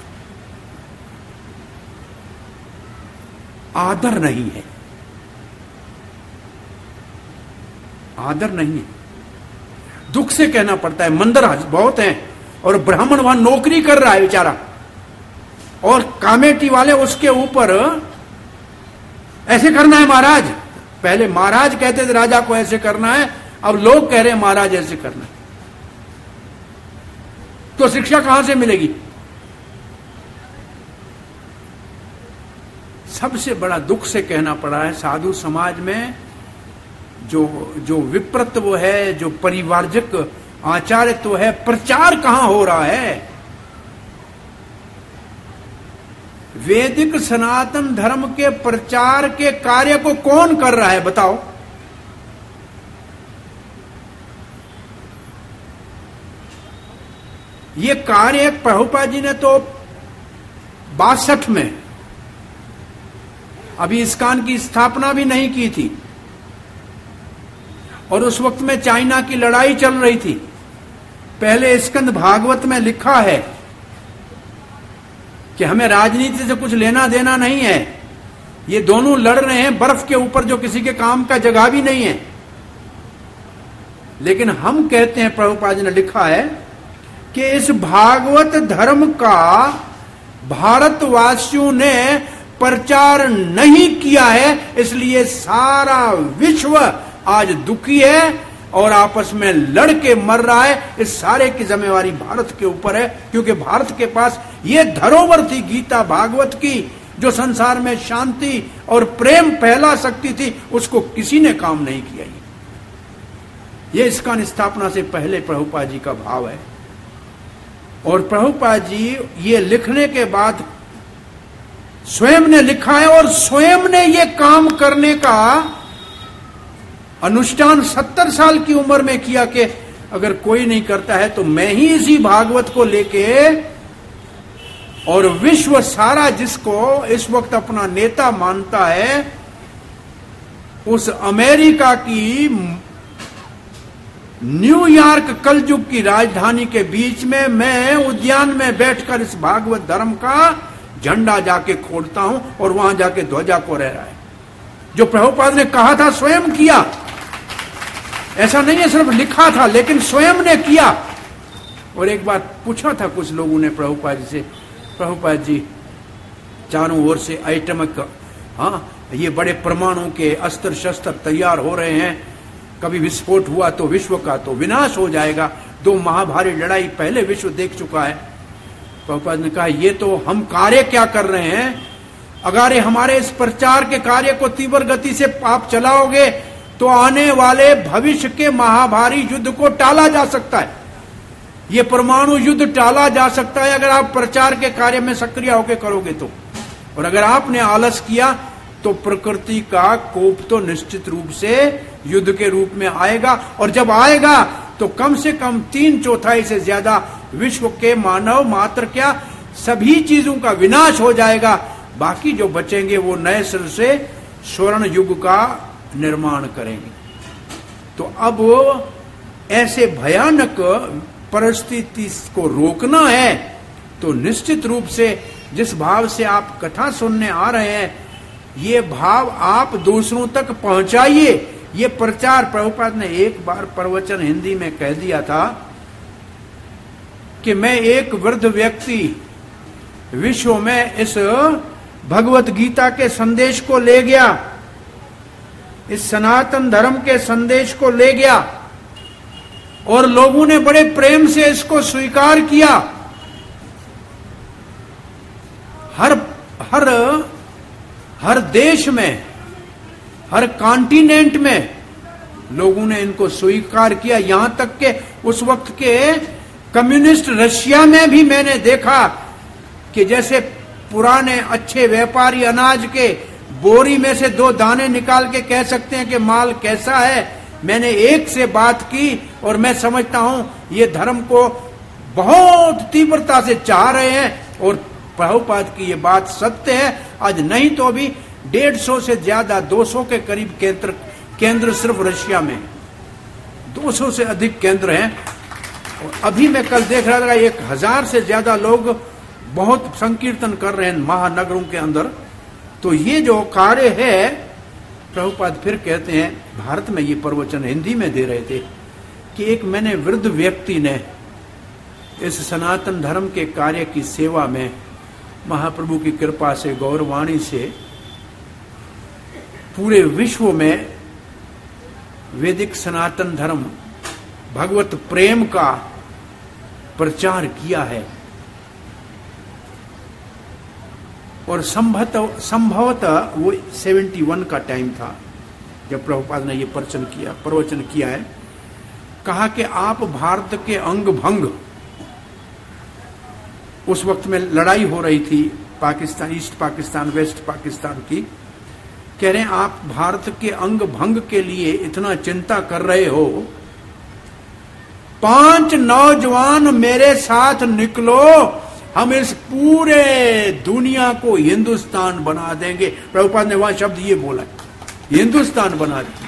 Speaker 1: आदर नहीं है, आदर नहीं है। दुख से कहना पड़ता है, मंदिर बहुत हैं और ब्राह्मण वहां नौकरी कर रहा है बेचारा, और कमेटी वाले उसके ऊपर ऐसे करना है महाराज। पहले महाराज कहते थे राजा को ऐसे करना है, अब लोग कह रहे हैं महाराज ऐसे करना है। तो शिक्षा कहां से मिलेगी? सबसे बड़ा दुख से कहना पड़ा है साधु समाज में जो जो विप्रत्व है, जो परिवारजक आचार्यत्व है, प्रचार कहां हो रहा है? वैदिक सनातन धर्म के प्रचार के कार्य को कौन कर रहा है बताओ? ये कार्य प्रभुपाद जी ने तो बासठ में, अभी इस्कान की स्थापना भी नहीं की थी, और उस वक्त में चाइना की लड़ाई चल रही थी। पहले स्कंद भागवत में लिखा है कि हमें राजनीति से कुछ लेना देना नहीं है, ये दोनों लड़ रहे हैं बर्फ के ऊपर जो किसी के काम का जगह भी नहीं है। लेकिन हम कहते हैं, प्रभुपाद जी ने लिखा है कि इस भागवत धर्म का भारतवासियों ने प्रचार नहीं किया है, इसलिए सारा विश्व आज दुखी है और आपस में लड़के मर रहा है। इस सारे की जिम्मेवारी भारत के ऊपर है, क्योंकि भारत के पास ये धरोहर थी गीता भागवत की, जो संसार में शांति और प्रेम फैला सकती थी, उसको किसी ने काम नहीं किया। ये इसका स्थापना से पहले प्रभुपाद जी का भाव है। और प्रभुपाद जी ये लिखने के बाद स्वयं ने लिखा है, और स्वयं ने ये काम करने का अनुष्ठान सत्तर साल की उम्र में किया कि अगर कोई नहीं करता है तो मैं ही इसी भागवत को लेके, और विश्व सारा जिसको इस वक्त अपना नेता मानता है, उस अमेरिका की न्यूयॉर्क कलयुग की राजधानी के बीच में मैं उद्यान में बैठकर इस भागवत धर्म का झंडा जाके खोलता हूं, और वहां जाके ध्वजा को रह रहा है। जो प्रभुपाद ने कहा था स्वयं किया, ऐसा नहीं है सिर्फ लिखा था, लेकिन स्वयं ने किया। और एक बार पूछा था कुछ लोगों ने प्रभुपाद जी से, प्रभुपाद जी चारों ओर से आइटमिक, हाँ ये बड़े परमाणु के अस्त्र शस्त्र तैयार हो रहे हैं, कभी विस्फोट हुआ तो विश्व का तो विनाश हो जाएगा, दो महाभारी लड़ाई पहले विश्व देख चुका है। प्रभुपाद ने कहा ये तो हम कार्य क्या कर रहे हैं, अगर हमारे इस प्रचार के कार्य को तीव्र गति से आप चलाओगे तो आने वाले भविष्य के महाभारी युद्ध को टाला जा सकता है। ये परमाणु युद्ध टाला जा सकता है अगर आप प्रचार के कार्य में सक्रिय होकर करोगे तो। और अगर आपने आलस किया तो प्रकृति का कोप तो निश्चित रूप से युद्ध के रूप में आएगा। और जब आएगा तो कम से कम तीन चौथाई से ज्यादा विश्व के मानव मात्र क्या सभी चीजों का विनाश हो जाएगा। बाकी जो बचेंगे वो नए सिर से स्वर्ण युग का निर्माण करेंगे। तो अब ऐसे भयानक परिस्थिति को रोकना है तो निश्चित रूप से जिस भाव से आप कथा सुनने आ रहे हैं ये भाव आप दूसरों तक पहुंचाइए। ये प्रचार प्रभुपाद ने एक बार प्रवचन हिंदी में कह दिया था कि मैं एक वृद्ध व्यक्ति विश्व में इस भगवत गीता के संदेश को ले गया, इस सनातन धर्म के संदेश को ले गया और लोगों ने बड़े प्रेम से इसको स्वीकार किया। हर हर हर देश में, हर कॉन्टिनेंट में लोगों ने इनको स्वीकार किया। यहां तक के उस वक्त के कम्युनिस्ट रशिया में भी मैंने देखा कि जैसे पुराने अच्छे व्यापारी अनाज के बोरी में से दो दाने निकाल के कह सकते हैं कि माल कैसा है। मैंने एक से बात की और मैं समझता हूं ये धर्म को बहुत तीव्रता से चाह रहे हैं और प्रभुपाद की ये बात सत्य है। आज नहीं तो अभी डेढ़ सौ से ज्यादा दो सौ के करीब केंद्र केंद्र सिर्फ रशिया में दो सौ से अधिक केंद्र हैं। और अभी मैं कल देख रहा था एक हजार से ज्यादा लोग बहुत संकीर्तन कर रहे हैं महानगरों के अंदर। तो ये जो कार्य है प्रभुपाद फिर कहते हैं, भारत में ये प्रवचन हिंदी में दे रहे थे कि एक मैंने वृद्ध व्यक्ति ने इस सनातन धर्म के कार्य की सेवा में महाप्रभु की कृपा से गौरवाणी से पूरे विश्व में वैदिक सनातन धर्म भगवत प्रेम का प्रचार किया है। और संभवतः संभवतः वो इकहत्तर का टाइम था जब प्रभुपाद ने ये प्रवचन किया प्रवचन किया है। कहा कि आप भारत के अंग भंग, उस वक्त में लड़ाई हो रही थी पाकिस्तान, ईस्ट पाकिस्तान वेस्ट पाकिस्तान की, कह रहे हैं आप भारत के अंग भंग के लिए इतना चिंता कर रहे हो, पांच नौजवान मेरे साथ निकलो, हम इस पूरे दुनिया को हिंदुस्तान बना देंगे। प्रभुपाद ने वहां शब्द ये बोला, हिंदुस्तान बना देंगे।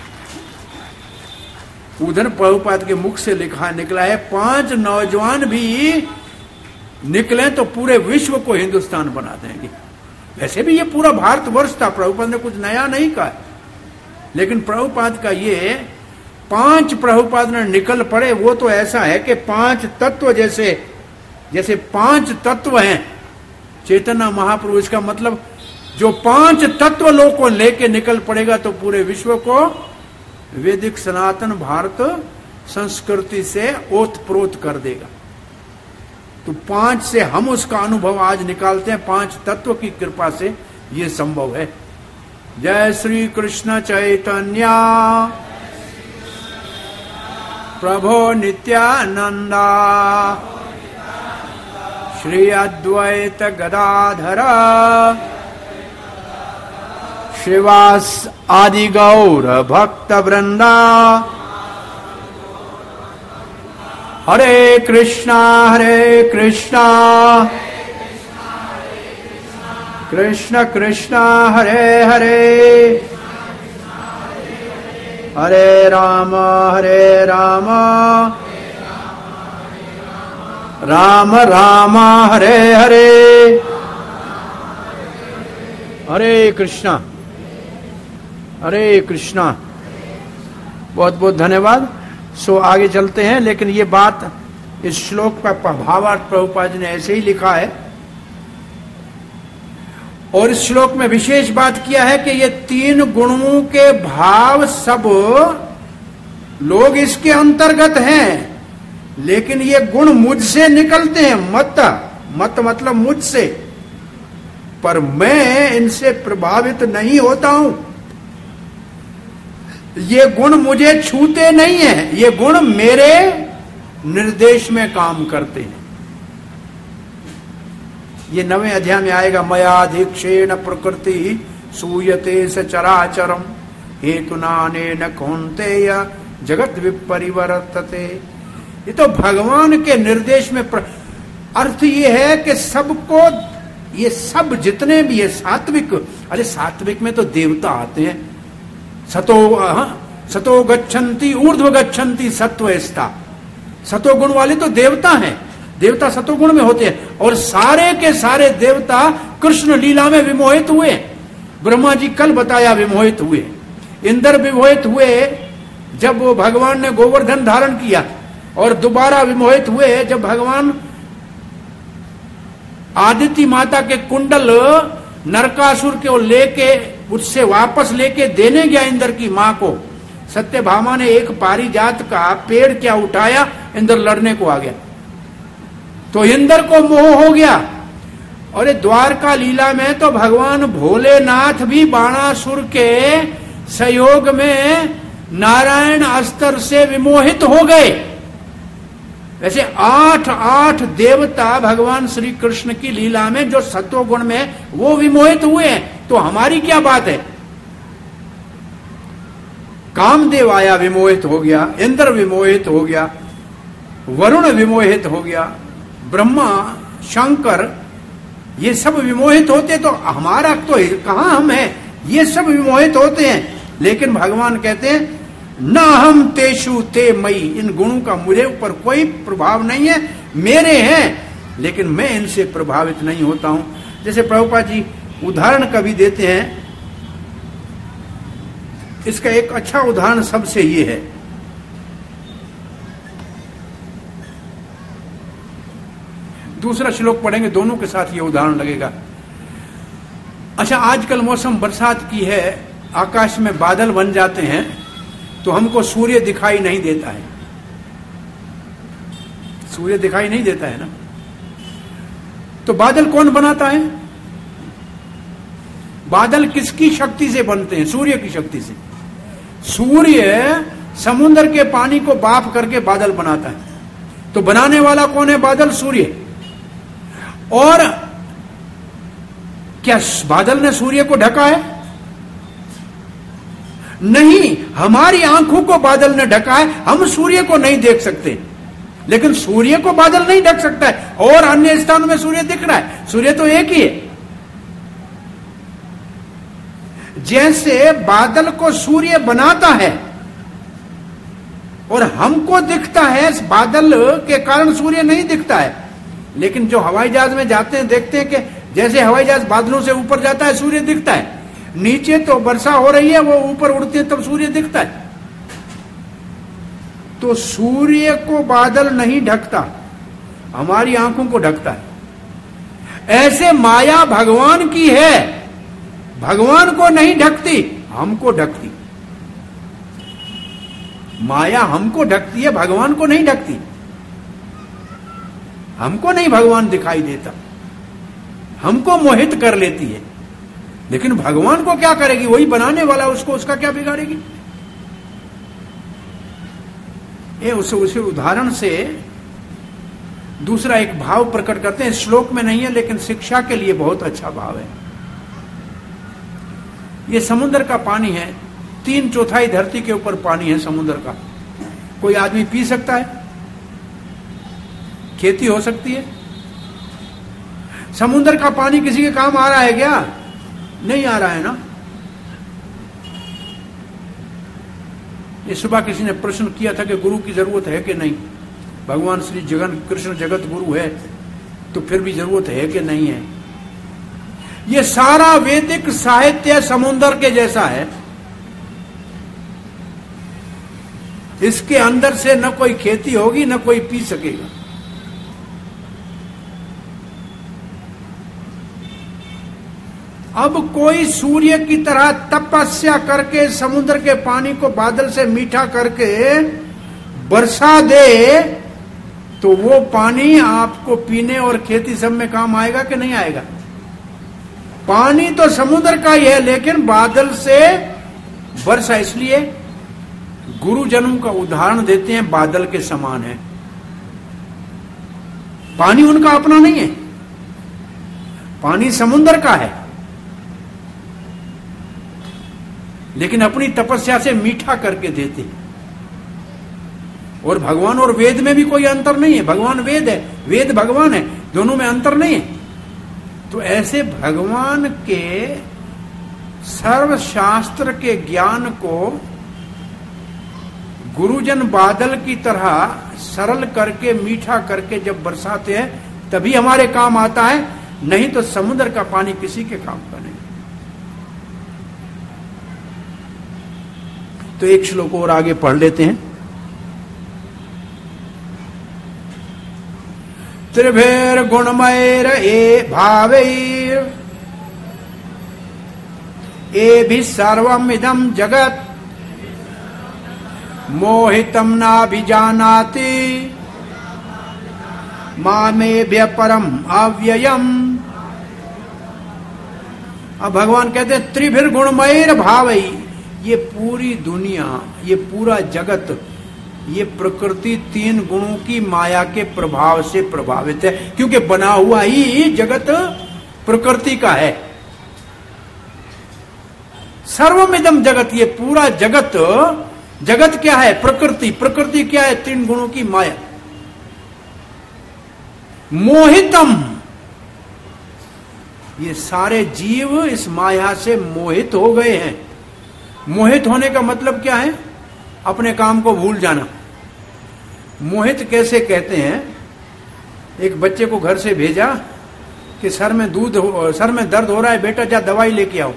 Speaker 1: उधर प्रभुपाद के मुख से लिखा निकला है पांच नौजवान भी निकले तो पूरे विश्व को हिंदुस्तान बना देंगे। वैसे भी ये पूरा भारतवर्ष था, प्रभुपाद ने कुछ नया नहीं कहा, लेकिन प्रभुपाद का ये पांच प्रभुपाद ने निकल पड़े। वो तो ऐसा है कि पांच तत्व जैसे जैसे पांच तत्व हैं चैतन्य महाप्रभु, इसका मतलब जो पांच तत्व लोग को लेके निकल पड़ेगा तो पूरे विश्व को वैदिक सनातन भारत संस्कृति से ओतप्रोत कर देगा। तो पांच से हम उसका अनुभव आज निकालते हैं, पांच तत्व की कृपा से ये संभव है। जय श्री कृष्ण चैतन्य प्रभो नित्यानंदा श्री अद्वैत गदाधर श्रीवास आदि गौर भक्त वृंदा। हरे कृष्णा हरे कृष्णा कृष्ण कृष्णा हरे हरे हरे राम हरे राम राम राम हरे हरे हरे कृष्णा हरे कृष्णा। बहुत बहुत धन्यवाद। सो आगे चलते हैं, लेकिन ये बात इस श्लोक का भावार्थ प्रभुपाद ने ऐसे ही लिखा है और इस श्लोक में विशेष बात किया है कि ये तीन गुणों के भाव सब लोग इसके अंतर्गत हैं, लेकिन ये गुण मुझसे निकलते हैं। मत मत मतलब मुझसे, पर मैं इनसे प्रभावित नहीं होता हूं। ये गुण मुझे छूते नहीं है, ये गुण मेरे निर्देश में काम करते हैं। ये नवे अध्याय में आएगा, मयाधीक्षेण प्रकृति सूयते स चराचरम हेतुनानेन कौन्तेय जगत विपरिवर्तते। ये तो भगवान के निर्देश में प्र... अर्थ ये है कि सबको, ये सब जितने भी है सात्विक, अरे सात्विक में तो देवता आते हैं, सतो सतो गच्छन्ति ऊर्ध्व गच्छन्ति सत्वस्ता, सतो गुण वाले तो देवता हैं, देवता सतो गुण में होते हैं। और सारे के सारे देवता कृष्ण लीला में विमोहित हुए। ब्रह्मा जी कल बताया विमोहित हुए, इंद्र विमोहित हुए जब वो भगवान ने गोवर्धन धारण किया, और दोबारा विमोहित हुए जब भगवान आदिति माता के कुंडल नरकासुर को लेके, उससे वापस लेके देने गया इंद्र की मां को। सत्यभामा ने एक पारिजात का पेड़ क्या उठाया, इंद्र लड़ने को आ गया, तो इंद्र को मोह हो गया। और द्वारका लीला में तो भगवान भोलेनाथ भी बाणासुर के सहयोग में नारायण अस्त्र से विमोहित हो गए। वैसे आठ आठ देवता भगवान श्री कृष्ण की लीला में जो सत्वगुण में वो विमोहित हुए हैं, तो हमारी क्या बात है। कामदेव आया विमोहित हो गया, इंद्र विमोहित हो गया, वरुण विमोहित हो गया, ब्रह्मा शंकर, ये सब विमोहित होते, तो हमारा तो कहां हम हैं, ये सब विमोहित होते हैं। लेकिन भगवान कहते हैं न हम तेषु ते मई, इन गुणों का मुझे ऊपर कोई प्रभाव नहीं है, मेरे हैं, लेकिन मैं इनसे प्रभावित नहीं होता हूं। जैसे प्रभुपाद जी उदाहरण कभी देते हैं, इसका एक अच्छा उदाहरण सबसे ये है, दूसरा श्लोक पढ़ेंगे, दोनों के साथ ये उदाहरण लगेगा। अच्छा, आजकल मौसम बरसात की है, आकाश में बादल बन जाते हैं, तो हमको सूर्य दिखाई नहीं देता है, सूर्य दिखाई नहीं देता है ना। तो बादल कौन बनाता है? बादल किसकी शक्ति से बनते हैं? सूर्य की शक्ति से। सूर्य समुद्र के पानी को बाफ करके बादल बनाता है, तो बनाने वाला कौन है? बादल, सूर्य। और क्या बादल ने सूर्य को ढका है? नहीं, हमारी आंखों को बादल ने ढका है, हम सूर्य को नहीं देख सकते, लेकिन सूर्य को बादल नहीं ढक सकता है। और अन्य स्थानों में सूर्य दिख रहा है, सूर्य तो एक ही है। जैसे बादल को सूर्य बनाता है और हमको दिखता है, बादल के कारण सूर्य नहीं दिखता है। लेकिन जो हवाई जहाज में जाते हैं देखते हैं कि जैसे हवाई जहाज बादलों से ऊपर जाता है सूर्य दिखता है, नीचे तो वर्षा हो रही है, वो ऊपर उड़ते हैं तब सूर्य दिखता है। तो सूर्य को बादल नहीं ढकता, हमारी आंखों को ढकता है। ऐसे माया भगवान की है, भगवान को नहीं ढकती, हमको ढकती। माया हमको ढकती है, भगवान को नहीं ढकती। हमको नहीं भगवान दिखाई देता, हमको मोहित कर लेती है, लेकिन भगवान को क्या करेगी? वही बनाने वाला, उसको उसका क्या बिगाड़ेगी? ये उस उसी उदाहरण से दूसरा एक भाव प्रकट करते हैं, श्लोक में नहीं है लेकिन शिक्षा के लिए बहुत अच्छा भाव है। ये समुद्र का पानी है, तीन चौथाई धरती के ऊपर पानी है समुद्र का। कोई आदमी पी सकता है? खेती हो सकती है? समुद्र का पानी किसी के काम आ रहा है क्या? नहीं आ रहा है ना। ये सुबह किसी ने प्रश्न किया था कि गुरु की जरूरत है कि नहीं। भगवान श्री जगन कृष्ण जगत गुरु है तो फिर भी जरूरत है कि नहीं है। ये सारा वैदिक साहित्य समुद्र के जैसा है, इसके अंदर से न कोई खेती होगी न कोई पी सकेगा। अब कोई सूर्य की तरह तपस्या करके समुद्र के पानी को बादल से मीठा करके बरसा दे तो वो पानी आपको पीने और खेती सब में काम आएगा कि नहीं आएगा? पानी तो समुद्र का ही है, लेकिन बादल से वर्षा इसलिए गुरुजनों का उदाहरण देते हैं, बादल के समान है। पानी उनका अपना नहीं है, पानी समुद्र का है, लेकिन अपनी तपस्या से मीठा करके देते हैं। और भगवान और वेद में भी कोई अंतर नहीं है, भगवान वेद है, वेद भगवान है, दोनों में अंतर नहीं है। तो ऐसे भगवान के सर्वशास्त्र के ज्ञान को गुरुजन बादल की तरह सरल करके मीठा करके जब बरसाते हैं तभी हमारे काम आता है, नहीं तो समुद्र का पानी किसी के काम का नहीं। तो एक श्लोक और आगे पढ़ लेते हैं। त्रिभेर गुणमयर ए भावैर ए भी सर्वम इदम जगत मोहितम नाभिजानाति मामेभ्य परम अव्ययम। अब भगवान कहते हैं त्रिभिर गुणमय भावई, ये पूरी दुनिया, ये पूरा जगत, ये प्रकृति तीन गुणों की माया के प्रभाव से प्रभावित है, क्योंकि बना हुआ ही जगत प्रकृति का है। सर्वमिदम जगत, ये पूरा जगत, जगत क्या है? प्रकृति। प्रकृति क्या है? तीन गुणों की माया। मोहितम, ये सारे जीव इस माया से मोहित हो गए हैं। मोहित होने का मतलब क्या है? अपने काम को भूल जाना। मोहित कैसे कहते हैं? एक बच्चे को घर से भेजा कि सर में दूध हो, सर में दर्द हो रहा है, बेटा जा दवाई लेके आओ।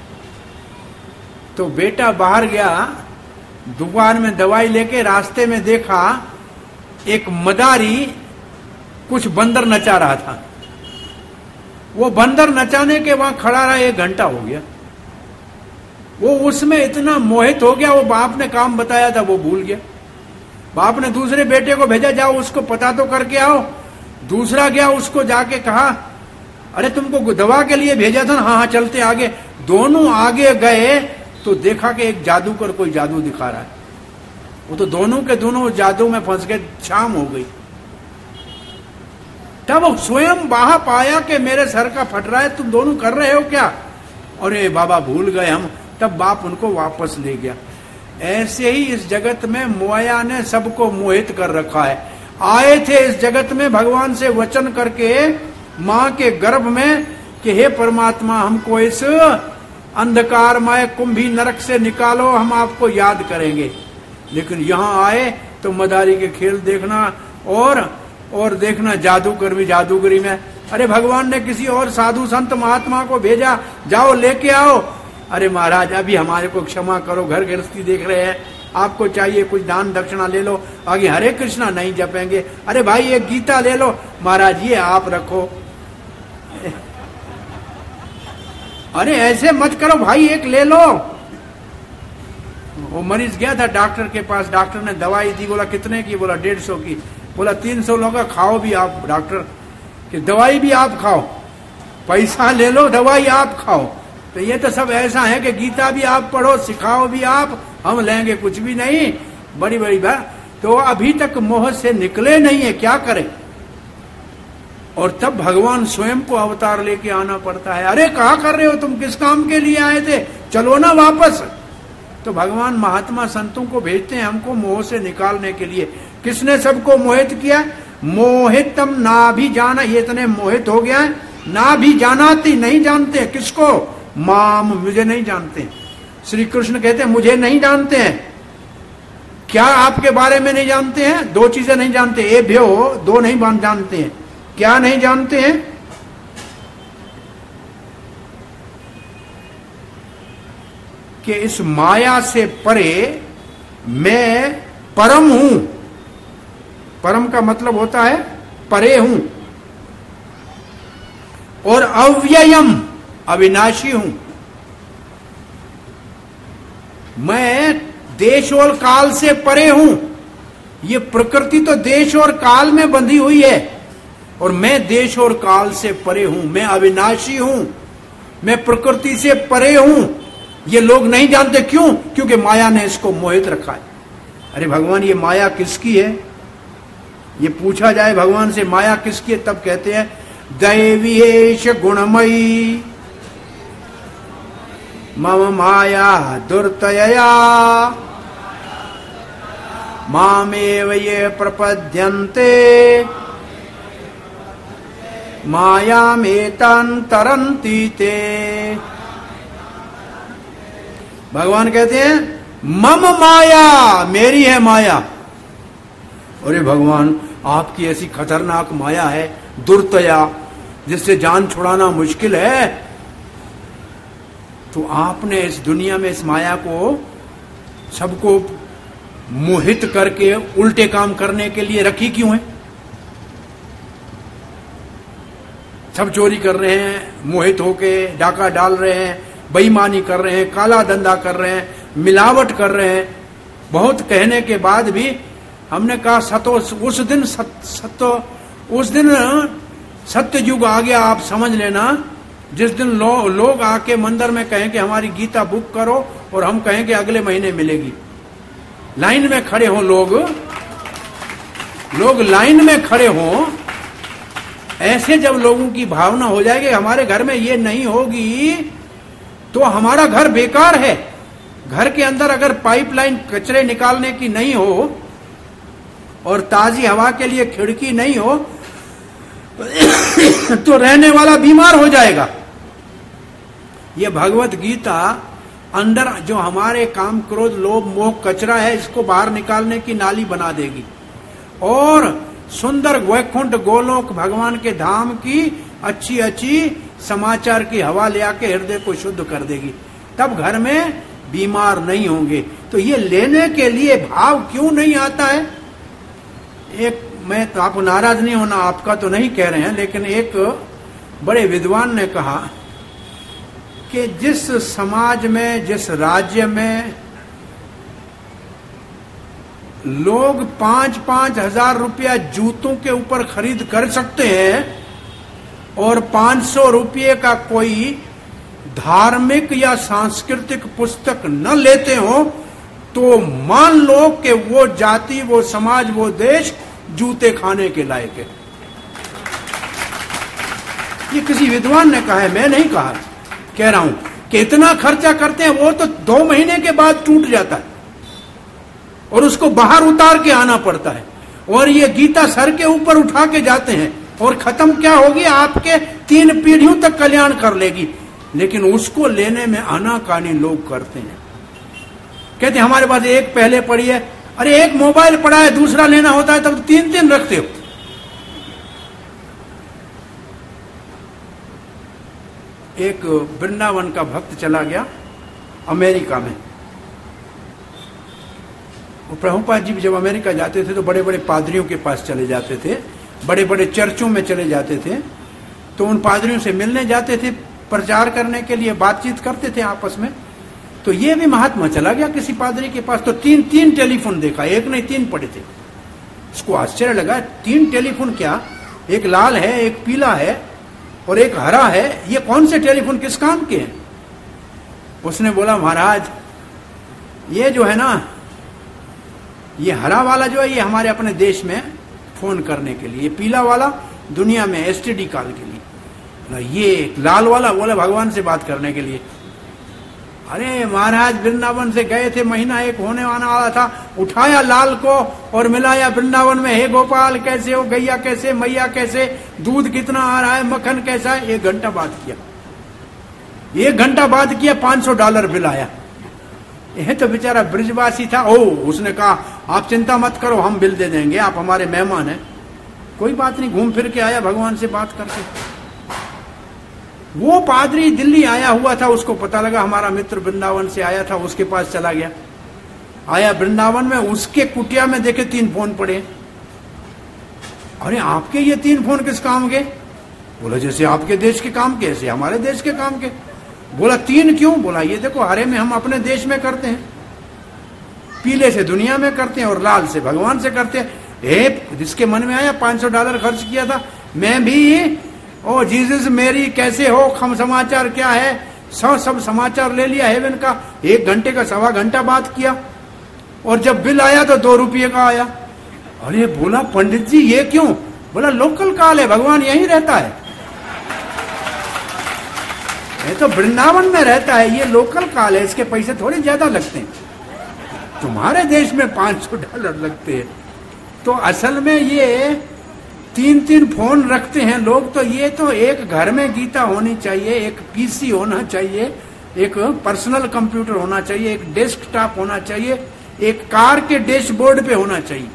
Speaker 1: तो बेटा बाहर गया, दुकान में दवाई लेके, रास्ते में देखा एक मदारी कुछ बंदर नचा रहा था। वो बंदर नचाने के वहां खड़ा रहा, एक घंटा हो गया। वो उसमें इतना मोहित हो गया, वो बाप ने काम बताया था वो भूल गया। बाप ने दूसरे बेटे को भेजा, जाओ उसको पता तो करके आओ। दूसरा गया, उसको जाके कहा अरे तुमको दवा के लिए भेजा था ना, हाँ हाँ चलते आगे। दोनों आगे गए तो देखा कि एक जादूगर कोई जादू दिखा रहा है। वो तो दोनों के दोनों जादू में फंस गए, शाम हो गई। तब वो स्वयं बाहा पाया कि मेरे सर का फट रहा है, तुम दोनों कर रहे हो क्या? अरे बाबा भूल गए हम। तब बाप उनको वापस ले गया। ऐसे ही इस जगत में माया ने सबको मोहित कर रखा है। आए थे इस जगत में भगवान से वचन करके मां के गर्भ में कि हे परमात्मा, हमको इस अंधकारमय कुंभी नरक से निकालो, हम आपको याद करेंगे। लेकिन यहां आए तो मदारी के खेल देखना और और देखना जादूगर भी जादूगरी में। अरे भगवान ने किसी और साधु संत महात्मा को भेजा, जाओ लेके आओ। अरे महाराज अभी हमारे को क्षमा करो, घर गृहस्थी देख रहे हैं, आपको चाहिए कुछ दान दक्षिणा ले लो, आगे हरे कृष्णा नहीं जपेंगे। अरे भाई एक गीता ले लो। महाराज ये आप रखो। अरे ऐसे मत करो भाई, एक ले लो। वो मरीज गया था डॉक्टर के पास, डॉक्टर ने दवाई दी, बोला कितने की? बोला डेढ़ सौ की। बोला तीन सौ लोग खाओ भी आप डॉक्टर, कि दवाई भी आप खाओ, पैसा ले लो, दवाई आप खाओ। तो ये तो सब ऐसा है कि गीता भी आप पढ़ो, सिखाओ भी आप, हम लेंगे कुछ भी नहीं। बड़ी बड़ी बात। तो अभी तक मोह से निकले नहीं है, क्या करें? और तब भगवान स्वयं को अवतार लेके आना पड़ता है। अरे कहा कर रहे हो तुम, किस काम के लिए आए थे? चलो ना वापस। तो भगवान महात्मा संतों को भेजते हैं हमको मोह से निकालने के लिए। किसने सबको मोहित किया? मोहितम ना भी जाना, ये इतने मोहित हो गया है, ना भी जानाती, नहीं जानते किसको? माम, मुझे नहीं जानते। श्री कृष्ण कहते हैं मुझे नहीं जानते हैं। क्या आपके बारे में नहीं जानते हैं? दो चीजें नहीं जानते, ए भ्यो, दो नहीं जानते हैं। क्या नहीं जानते हैं? कि इस माया से परे मैं परम हूं। परम का मतलब होता है परे हूं। और अव्ययम, अविनाशी हूं। मैं देश और काल से परे हूं। ये प्रकृति तो देश और काल में बंधी हुई है, और मैं देश और काल से परे हूं। मैं अविनाशी हूं, मैं प्रकृति से परे हूं। ये लोग नहीं जानते। क्यों? क्योंकि माया ने इसको मोहित रखा है। अरे भगवान ये माया किसकी है? ये पूछा जाए भगवान से माया किसकी है, तब कहते हैं दैवीएश गुणमयी मम माया दुर्तयया मामेव ये प्रपद्यन्ते मायामेतां तरन्ति ते। भगवान कहते हैं मम माया, मेरी है माया। अरे भगवान आपकी ऐसी खतरनाक माया है, दुर्तया, जिससे जान छुड़ाना मुश्किल है, तो आपने इस दुनिया में इस माया को सबको मोहित करके उल्टे काम करने के लिए रखी क्यों है? सब चोरी कर रहे हैं, मोहित होके डाका डाल रहे हैं, बेईमानी कर रहे हैं, काला धंधा कर रहे हैं, मिलावट कर रहे हैं। बहुत कहने के बाद भी हमने कहा सतो उस दिन सत, सतो उस दिन सत्य युग आ गया, आप समझ लेना। जिस दिन लो, लोग आके मंदिर में कहें कि हमारी गीता बुक करो और हम कहें कि अगले महीने मिलेगी, लाइन में खड़े हो लोग लोग लाइन में खड़े हो, ऐसे जब लोगों की भावना हो जाएगी हमारे घर में ये नहीं होगी तो हमारा घर बेकार है। घर के अंदर अगर पाइपलाइन कचरे निकालने की नहीं हो और ताजी हवा के लिए खिड़की नहीं हो तो रहने वाला बीमार हो जाएगा। ये भगवत गीता अंदर जो हमारे काम क्रोध लोभ मोह कचरा है, इसको बाहर निकालने की नाली बना देगी और सुंदर वैकुंठ गोलोक भगवान के धाम की अच्छी अच्छी समाचार की हवा ले आके हृदय को शुद्ध कर देगी। तब घर में बीमार नहीं होंगे। तो ये लेने के लिए भाव क्यों नहीं आता है? एक, मैं तो आप नाराज नहीं होना, आपका तो नहीं कह रहे हैं, लेकिन एक बड़े विद्वान ने कहा कि जिस समाज में, जिस राज्य में लोग पांच पांच हजार रुपया जूतों के ऊपर खरीद कर सकते हैं और पांच सौ रुपये का कोई धार्मिक या सांस्कृतिक पुस्तक न लेते हो, तो मान लो कि वो जाति, वो समाज, वो देश जूते खाने के लायक है। ये किसी विद्वान ने कहा है, मैं नहीं कहा, कह रहा हूं कि इतना खर्चा करते हैं, वो तो दो महीने के बाद टूट जाता है और उसको बाहर उतार के आना पड़ता है। और ये गीता सर के ऊपर उठा के जाते हैं और खत्म क्या होगी, आपके तीन पीढ़ियों तक कल्याण कर लेगी, लेकिन उसको लेने में आनाकानी लोग करते हैं। कहते हैं हमारे पास एक पहले पड़ी है, अरे एक मोबाइल पड़ा है, दूसरा लेना होता है तब तीन तीन रखते हो। एक वृंदावन का भक्त चला गया अमेरिका में। प्रभुपाद जी जब अमेरिका जाते थे तो बड़े बड़े पादरियों के पास चले जाते थे, बड़े बड़े चर्चों में चले जाते थे, तो उन पादरियों से मिलने जाते थे, प्रचार करने के लिए बातचीत करते थे आपस में। तो ये भी महात्मा चला गया किसी पादरी के पास, तो तीन तीन टेलीफोन देखा, एक नहीं तीन पड़े थे। उसको आश्चर्य लगा, तीन टेलीफोन क्या, एक लाल है, एक पीला है और एक हरा है, ये कौन से टेलीफोन किस काम के हैं? उसने बोला महाराज ये जो है ना, ये हरा वाला जो है ये हमारे अपने देश में फोन करने के लिए, ये पीला वाला दुनिया में एसटीडी कॉल के लिए, ये लाल वाला बोला भगवान से बात करने के लिए। अरे महाराज वृंदावन से गए थे, महीना एक होने वाला था, उठाया लाल को और मिलाया वृंदावन में, हे गोपाल कैसे हो, गैया कैसे, मैया कैसे, दूध कितना आ रहा है, मक्खन कैसा है, एक घंटा बात किया। एक घंटा बात किया, पांच सौ डॉलर बिल आया। यह तो बेचारा ब्रिजवासी था। ओ, उसने कहा आप चिंता मत करो, हम बिल दे देंगे, आप हमारे मेहमान हैं। कोई बात नहीं, घूम फिर के आया भगवान से बात करके। वो पादरी दिल्ली आया हुआ था, उसको पता लगा हमारा मित्र वृंदावन से आया था, उसके पास चला गया। आया वृंदावन में, उसके कुटिया में देखे तीन फोन पड़े। अरे आपके ये तीन फोन किस काम के? बोला जैसे आपके देश के काम के, ऐसे हमारे देश के काम के। बोला तीन क्यों? बोला ये देखो, हरे में हम अपने देश में करते हैं, पीले से दुनिया में करते हैं और लाल से भगवान से करते हैं। ए, जिसके मन में आया पांच सौ डॉलर खर्च किया था, मैं भी ओ जीसस मेरी कैसे हो, खम समाचार क्या है, सौ सब समाचार ले लिया हेवन का, एक घंटे का सवा घंटा बात किया। और जब बिल आया तो दो रुपये का आया। अरे बोला पंडित जी ये क्यों? बोला लोकल काल है, भगवान यहीं रहता है, ये तो वृंदावन में रहता है, ये लोकल काल है, इसके पैसे थोड़े ज्यादा लगते हैं, तुम्हारे देश में पांच सौ डॉलर लगते हैं। तो असल में ये तीन तीन फोन रखते हैं लोग, तो ये तो एक घर में गीता होनी चाहिए, एक पीसी होना चाहिए, एक पर्सनल कंप्यूटर होना चाहिए, एक डेस्कटॉप होना चाहिए, एक कार के डैशबोर्ड पे होना चाहिए।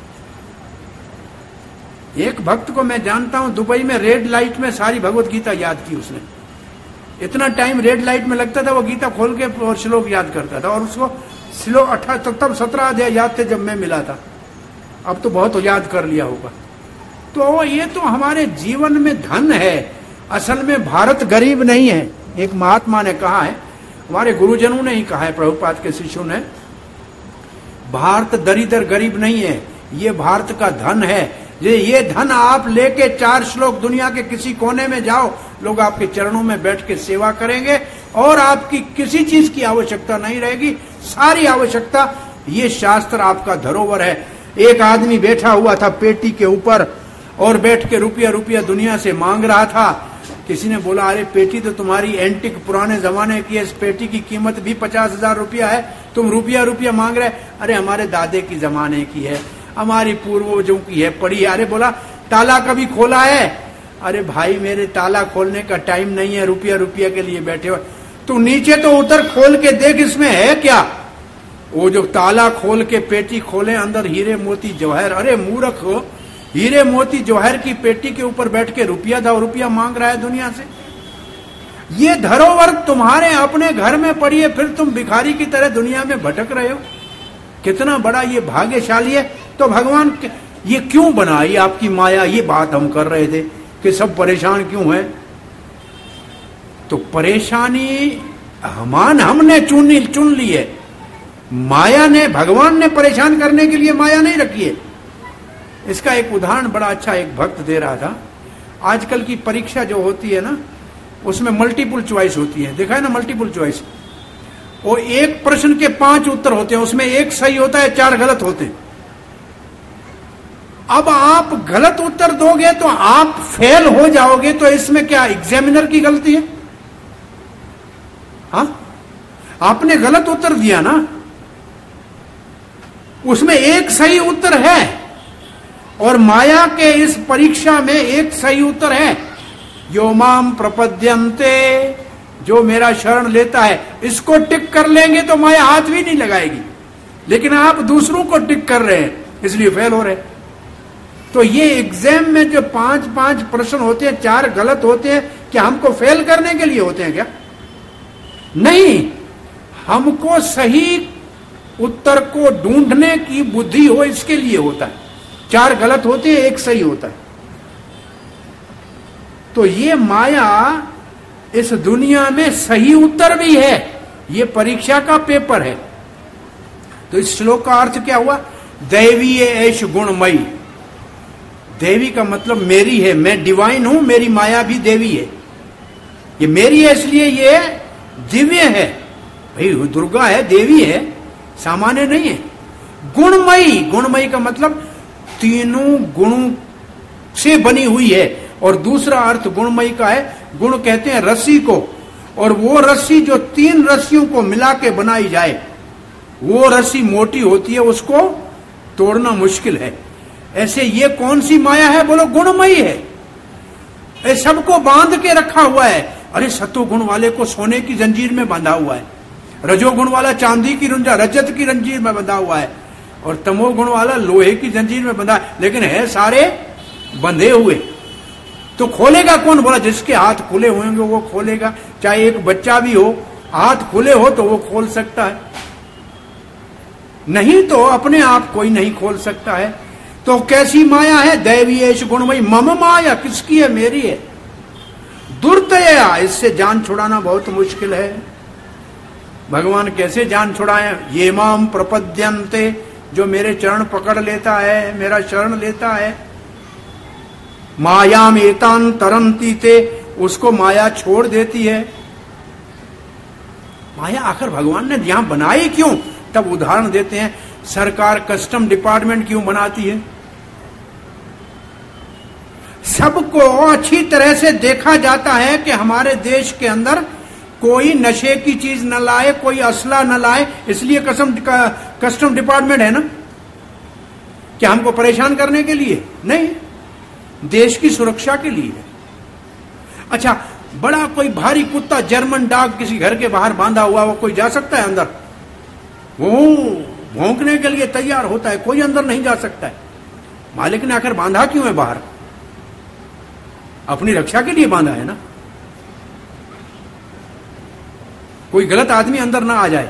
Speaker 1: एक भक्त को मैं जानता हूं, दुबई में रेड लाइट में सारी भगवत गीता याद की उसने। इतना टाइम रेड लाइट में लगता था, वो गीता खोल के और श्लोक याद करता था, और उसको श्लोक अठारह तब सत्रह अध्याय याद थे जब मैं मिला था, अब तो बहुत याद कर लिया होगा। तो ये तो हमारे जीवन में धन है। असल में भारत गरीब नहीं है। एक महात्मा ने कहा है, हमारे गुरुजनों ने ही कहा है, प्रभुपाद के शिष्यों ने, भारत दरिद्र गरीब नहीं है, ये भारत का धन है। ये ये धन आप लेके चार श्लोक दुनिया के किसी कोने में जाओ, लोग आपके चरणों में बैठ के सेवा करेंगे और आपकी किसी चीज की आवश्यकता नहीं रहेगी। सारी आवश्यकता, ये शास्त्र आपका धरोहर है। एक आदमी बैठा हुआ था पेटी के ऊपर और बैठ के रुपया रुपया दुनिया से मांग रहा था। किसी ने बोला, अरे पेटी तो तुम्हारी एंटिक पुराने जमाने की है, इस पेटी की कीमत भी पचास हजार रुपया है, तुम रुपया रुपया मांग रहे? अरे हमारे दादे की जमाने की है, हमारी पूर्वजों की है, पड़ी है। अरे बोला ताला कभी खोला है? अरे भाई मेरे ताला खोलने का टाइम नहीं है, रुपया रुपया के लिए बैठे हो। तू नीचे तो उतर, खोल के देख इसमें है क्या। वो जो ताला खोल के पेटी खोले, अंदर हीरे मोती जवाहर। अरे मूर्ख हो, हीरे मोती जवाहर की पेटी के ऊपर बैठ के रुपया दो रुपया मांग रहा है दुनिया से। ये धरोहर तुम्हारे अपने घर में पड़ी है, फिर तुम भिखारी की तरह दुनिया में भटक रहे हो। कितना बड़ा ये भाग्यशाली है। तो भगवान ये क्यों बना, ये आपकी माया, ये बात हम कर रहे थे कि सब परेशान क्यों है। तो परेशानी हमान हमने चुन चुन ली है, माया ने, भगवान ने परेशान करने के लिए माया नहीं रखी है। इसका एक उदाहरण बड़ा अच्छा एक भक्त दे रहा था। आजकल की परीक्षा जो होती है ना, उसमें मल्टीपल चॉइस होती है, देखा है ना मल्टीपल चॉइस। वो एक प्रश्न के पांच उत्तर होते हैं, उसमें एक सही होता है, चार गलत होते हैं। अब आप गलत उत्तर दोगे तो आप फेल हो जाओगे, तो इसमें क्या एग्जामिनर की गलती है? हाँ, आपने गलत उत्तर दिया ना, उसमें एक सही उत्तर है, और माया के इस परीक्षा में एक सही उत्तर है। यो माम प्रपद्यन्ते, जो मेरा शरण लेता है, इसको टिक कर लेंगे तो माया हाथ भी नहीं लगाएगी। लेकिन आप दूसरों को टिक कर रहे हैं, इसलिए फेल हो रहे हैं। तो ये एग्जाम में जो पांच पांच प्रश्न होते हैं, चार गलत होते हैं, क्या हमको फेल करने के लिए होते हैं क्या? नहीं, हमको सही उत्तर को ढूंढने की बुद्धि हो, इसके लिए होता है। चार गलत होते हैं, एक सही होता है। तो ये माया इस दुनिया में सही उत्तर भी है, ये परीक्षा का पेपर है। तो इस श्लोक का अर्थ क्या हुआ? दैवी ऐश गुणमयी। देवी का मतलब मेरी है, मैं डिवाइन हूं, मेरी माया भी देवी है। ये मेरी है इसलिए ये दिव्य है। भाई दुर्गा है, देवी है, सामान्य नहीं है। गुणमयी, गुणमयी का मतलब तीनों गुणों से बनी हुई है। और दूसरा अर्थ गुणमयी का है, गुण कहते हैं रस्सी को, और वो रस्सी जो तीन रस्सियों को मिला के बनाई जाए, वो रस्सी मोटी होती है, उसको तोड़ना मुश्किल है। ऐसे ये कौन सी माया है? बोलो गुणमयी है। ये सबको बांध के रखा हुआ है। अरे सत्वगुण वाले को सोने की जंजीर में बांधा हुआ है, रजोगुण वाला चांदी की रुंजा रजत की जंजीर में बंधा हुआ है, और तमोगुण वाला लोहे की जंजीर में बंधा है, लेकिन है सारे बंधे हुए। तो खोलेगा कौन? बोला जिसके हाथ खुले होंगे वो खोलेगा। चाहे एक बच्चा भी हो, हाथ खुले हो तो वो खोल सकता है, नहीं तो अपने आप कोई नहीं खोल सकता है। तो कैसी माया है? दैवीयेश गुणमयी। मम माया, किसकी है? मेरी है। दुर्तया, इससे जान छुड़ाना बहुत मुश्किल है। भगवान कैसे जान छुड़ाए? ये माम प्रपद्यन्ते, जो मेरे चरण पकड़ लेता है, मेरा शरण लेता है। मायाम एतान तरंती ते, उसको माया छोड़ देती है। माया आखिर भगवान ने यहां बनाई क्यों? तब उदाहरण देते हैं, सरकार कस्टम डिपार्टमेंट क्यों बनाती है? सबको अच्छी तरह से देखा जाता है कि हमारे देश के अंदर कोई नशे की चीज न लाए, कोई असला न लाए, इसलिए कस्टम कस्टम डिपार्टमेंट है ना। क्या हमको परेशान करने के लिए? नहीं, देश की सुरक्षा के लिए। अच्छा, बड़ा कोई भारी कुत्ता, जर्मन डॉग किसी घर के बाहर बांधा हुआ, वो कोई जा सकता है अंदर? वो भौंकने के लिए तैयार होता है, कोई अंदर नहीं जा सकता है। मालिक ने आकर बांधा क्यों है बाहर? अपनी रक्षा के लिए बांधा है ना। कोई गलत आदमी अंदर ना आ जाए।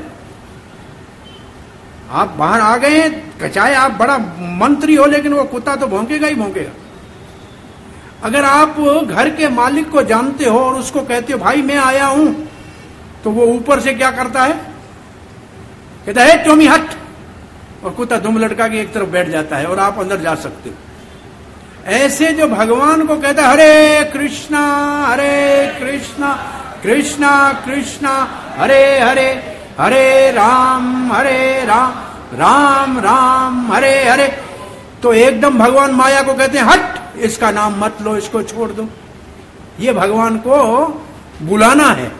Speaker 1: आप बाहर आ गए, चाहे आप बड़ा मंत्री हो, लेकिन वो कुत्ता तो भौंकेगा ही भौंकेगा। अगर आप घर के मालिक को जानते हो और उसको कहते हो भाई मैं आया हूं, तो वो ऊपर से क्या करता है? कहता है टॉमी हट, और कुत्ता दुम लटका के एक तरफ बैठ जाता है और आप अंदर जा सकते हो। ऐसे जो भगवान को कहता है हरे कृष्णा हरे कृष्णा कृष्णा कृष्णा हरे हरे, हरे राम हरे राम राम राम हरे हरे, तो एकदम भगवान माया को कहते हैं हट, इसका नाम मत लो, इसको छोड़ दो। ये भगवान को बुलाना है।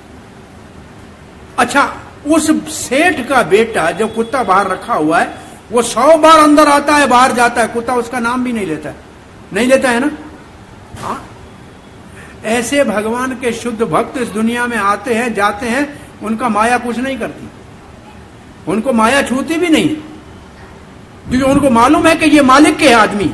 Speaker 1: अच्छा, उस सेठ का बेटा जो कुत्ता बाहर रखा हुआ है, वो सौ बार अंदर आता है बाहर जाता है, कुत्ता उसका नाम भी नहीं लेता है, नहीं लेता है ना। हाँ, ऐसे भगवान के शुद्ध भक्त इस दुनिया में आते हैं जाते हैं, उनका माया कुछ नहीं करती, उनको माया छूती भी नहीं, क्योंकि उनको मालूम है कि ये मालिक के आदमी।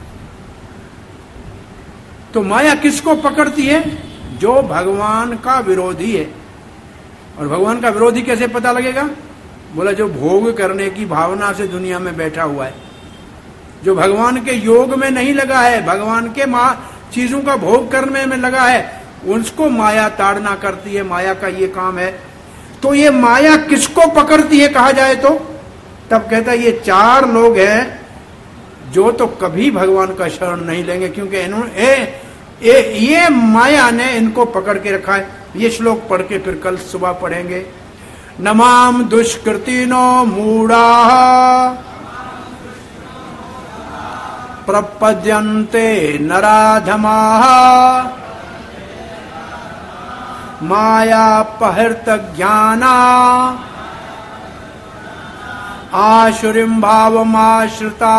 Speaker 1: तो माया किसको पकड़ती है? जो भगवान का विरोधी है। और भगवान का विरोधी कैसे पता लगेगा? बोला जो भोग करने की भावना से दुनिया में बैठा हुआ है, जो भगवान के योग में नहीं लगा है, भगवान के चीजों का भोग करने में लगा है, उसको माया ताड़ना करती है। माया का ये काम है। तो ये माया किसको पकड़ती है कहा जाए तो? तब कहता है ये चार लोग हैं जो तो कभी भगवान का शरण नहीं लेंगे, क्योंकि इन्होंने ए, ए, ये माया ने इनको पकड़ के रखा है। ये श्लोक पढ़ के फिर कल सुबह पढ़ेंगे। नमाम दुष्कृतिनो मूढ़ा प्रपद्यन्ते नराधमाः मायापहृत ज्ञाना आशुरिम भावमाश्रिता।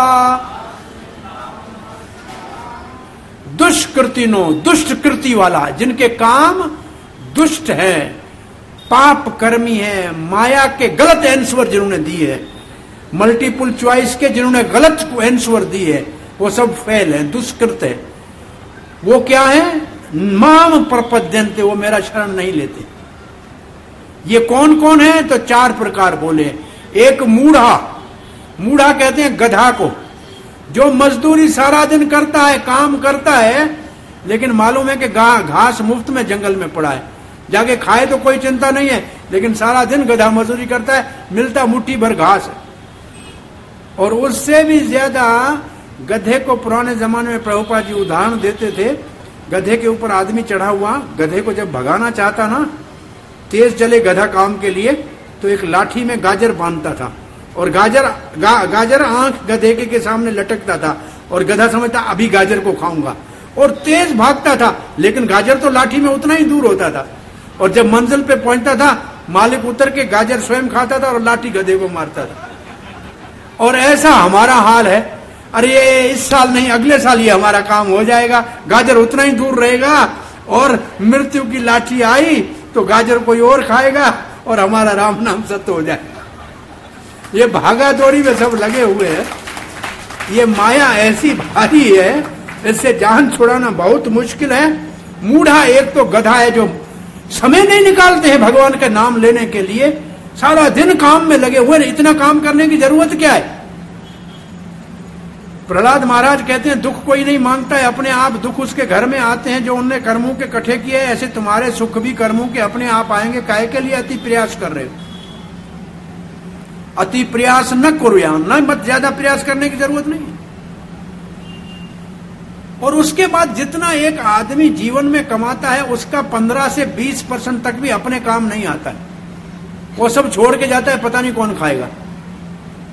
Speaker 1: दुष्कृतिनो, दुष्ट कृति वाला, जिनके काम दुष्ट है, पाप कर्मी है, माया के गलत आंसर जिन्होंने दिए है, मल्टीपल चॉइस के जिन्होंने गलत आंसर दिए है, वो सब फेल है, दुष्कृत है। वो क्या है? माम प्रपद्यन्ते, वो मेरा शरण नहीं लेते। ये कौन कौन है? तो चार प्रकार बोले। एक मूढ़ा, मूढ़ा कहते हैं गधा को, जो मजदूरी सारा दिन करता है, काम करता है, लेकिन मालूम है कि घास मुफ्त में जंगल में पड़ा है, जाके खाए तो कोई चिंता नहीं है, लेकिन सारा दिन गधा मजदूरी करता है, मिलता मुट्ठी भर घास है। और उससे भी ज्यादा गधे को पुराने जमाने में प्रभुपाद जी उदाहरण देते थे। गधे के ऊपर आदमी चढ़ा हुआ, गधे को जब भगाना चाहता ना, तेज चले गधा काम के लिए, तो एक लाठी में गाजर बांधता था, और गाजर गा, गाजर आंख गधे के, के सामने लटकता था, और गधा समझता अभी गाजर को खाऊंगा, और तेज भागता था, लेकिन गाजर तो लाठी में उतना ही दूर होता था। और जब मंजिल पे पहुंचता था, मालिक उतर के गाजर स्वयं खाता था और लाठी गधे को मारता था। और ऐसा हमारा हाल है। अरे ये इस साल नहीं, अगले साल ये हमारा काम हो जाएगा, गाजर उतना ही दूर रहेगा, और मृत्यु की लाठी आई तो गाजर कोई और खाएगा और हमारा राम नाम सत्य हो जाएगा। ये भागा दौड़ी में सब लगे हुए हैं। ये माया ऐसी भारी है, इससे जान छुड़ाना बहुत मुश्किल है। मूढ़ा एक तो गधा है, जो समय नहीं निकालते हैं भगवान का नाम लेने के लिए, सारा दिन काम में लगे हुए। इतना काम करने की जरूरत क्या है? प्रहलाद महाराज कहते हैं दुख कोई नहीं मांगता है, अपने आप दुख उसके घर में आते हैं जो उनने कर्मों के इकट्ठे किए। ऐसे तुम्हारे सुख भी कर्मों के अपने आप आएंगे। काहे के लिए अति प्रयास कर रहे हो? अति प्रयास न करो, यहां न मत, ज्यादा प्रयास करने की जरूरत नहीं। और उसके बाद जितना एक आदमी जीवन में कमाता है, उसका पंद्रह से बीस परसेंट तक भी अपने काम नहीं आता है। वो सब छोड़ के जाता है, पता नहीं कौन खाएगा।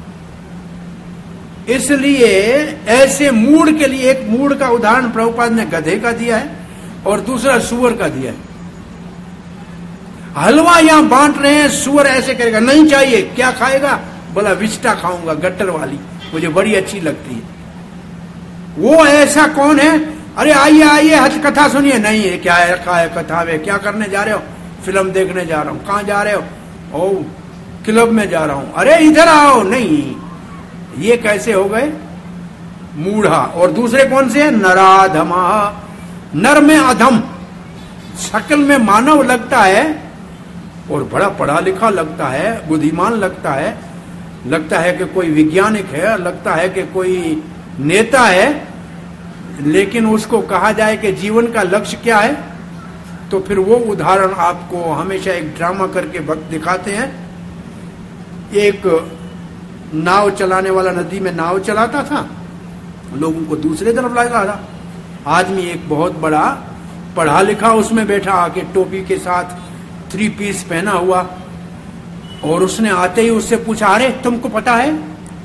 Speaker 1: इसलिए ऐसे मूड के लिए एक मूड का उदाहरण प्रभुपाद ने गधे का दिया है और दूसरा सुअर का दिया है। हलवा यहां बांट रहे हैं, सुअर ऐसे करेगा, नहीं चाहिए, क्या खाएगा? बोला विष्टा खाऊंगा, गट्टर वाली, मुझे बड़ी अच्छी लगती है। वो ऐसा कौन है? अरे आइए आइए हथकथा सुनिए। नहीं है, क्या है, क्या है कथा में, क्या करने जा रहे हो? फिल्म देखने जा रहा हूं। कहां जा रहे हो? ओ क्लब में जा रहा हूं। अरे इधर आओ। नहीं, ये कैसे हो गए? मूढ़ा। और दूसरे कौन से हैं? नराधमा। नर में अधम, शक्ल में मानव लगता है और बड़ा पढ़ा लिखा लगता है, बुद्धिमान लगता है, लगता है कि कोई वैज्ञानिक है, लगता है कि कोई नेता है, लेकिन उसको कहा जाए कि जीवन का लक्ष्य क्या है, तो फिर वो उदाहरण आपको हमेशा एक ड्रामा करके दिखाते हैं। एक नाव चलाने वाला नदी में नाव चलाता था, लोगों को दूसरे तरफ लाता था। आदमी एक बहुत बड़ा पढ़ा लिखा उसमें बैठा आके, टोपी के साथ थ्री पीस पहना हुआ, और उसने आते ही उससे पूछा, अरे तुमको पता है?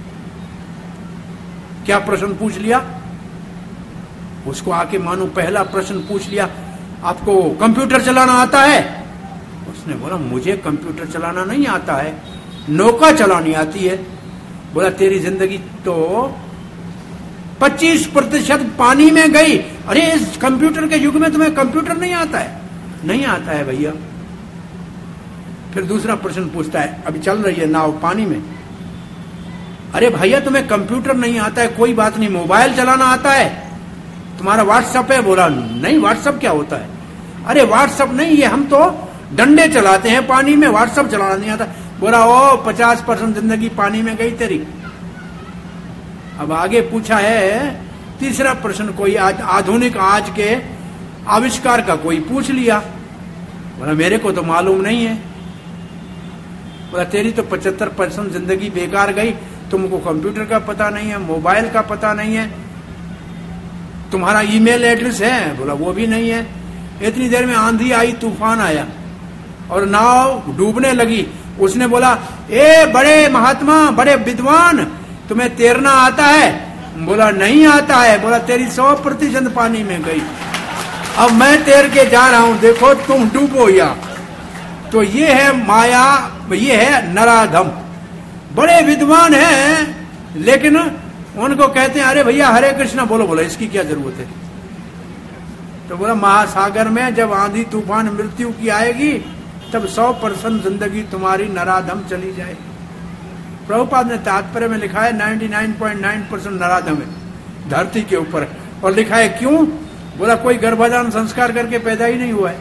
Speaker 1: क्या प्रश्न पूछ लिया उसको आके, मानो पहला प्रश्न पूछ लिया, आपको कंप्यूटर चलाना आता है? उसने बोला मुझे कंप्यूटर चलाना नहीं आता है, नौका चलानी आती है। बोला तेरी जिंदगी तो पच्चीस प्रतिशत पानी में गई। अरे इस कंप्यूटर के युग में तुम्हें कंप्यूटर नहीं आता है? नहीं आता है भैया। फिर दूसरा प्रश्न पूछता है, अभी चल रही है नाव पानी में, अरे भैया तुम्हें कंप्यूटर नहीं आता है, कोई बात नहीं, मोबाइल चलाना आता है? तुम्हारा व्हाट्सएप है? बोला नहीं, व्हाट्सएप क्या होता है? अरे व्हाट्सएप नहीं, ये हम तो डंडे चलाते हैं पानी में, व्हाट्सएप चलाना नहीं आता। बोला ओ पचास परसेंट जिंदगी पानी में गई तेरी। अब आगे पूछा है तीसरा प्रश्न, कोई आज आधुनिक आज के आविष्कार का कोई पूछ लिया। बोला मेरे को तो मालूम नहीं है। बोला तेरी तो पचहत्तर परसेंट जिंदगी बेकार गई, तुमको कंप्यूटर का पता नहीं है, मोबाइल का पता नहीं है, तुम्हारा ईमेल एड्रेस है? बोला वो भी नहीं है। इतनी देर में आंधी आई, तूफान आया और नाव डूबने लगी। उसने बोला ए बड़े महात्मा, बड़े विद्वान, तुम्हें तैरना आता है? बोला नहीं आता है। बोला तेरी सौ प्रतिशत पानी में गई, अब मैं तैर के जा रहा हूं, देखो तुम डूबो या। तो ये है माया, ये है नराधम। बड़े विद्वान हैं लेकिन उनको कहते हैं अरे भैया हरे कृष्णा बोलो। बोला इसकी क्या जरूरत है? तो बोला महासागर में जब आंधी तूफान मृत्यु की आएगी तब सौ परसेंट जिंदगी तुम्हारी नराधम चली जाएगी। प्रभुपाद ने तात्पर्य में लिखा है निन्यानवे पॉइंट नौ परसेंट नराधम है धरती के ऊपर, और लिखा है क्यों? बोला कोई गर्भाधान संस्कार करके पैदा ही नहीं हुआ है।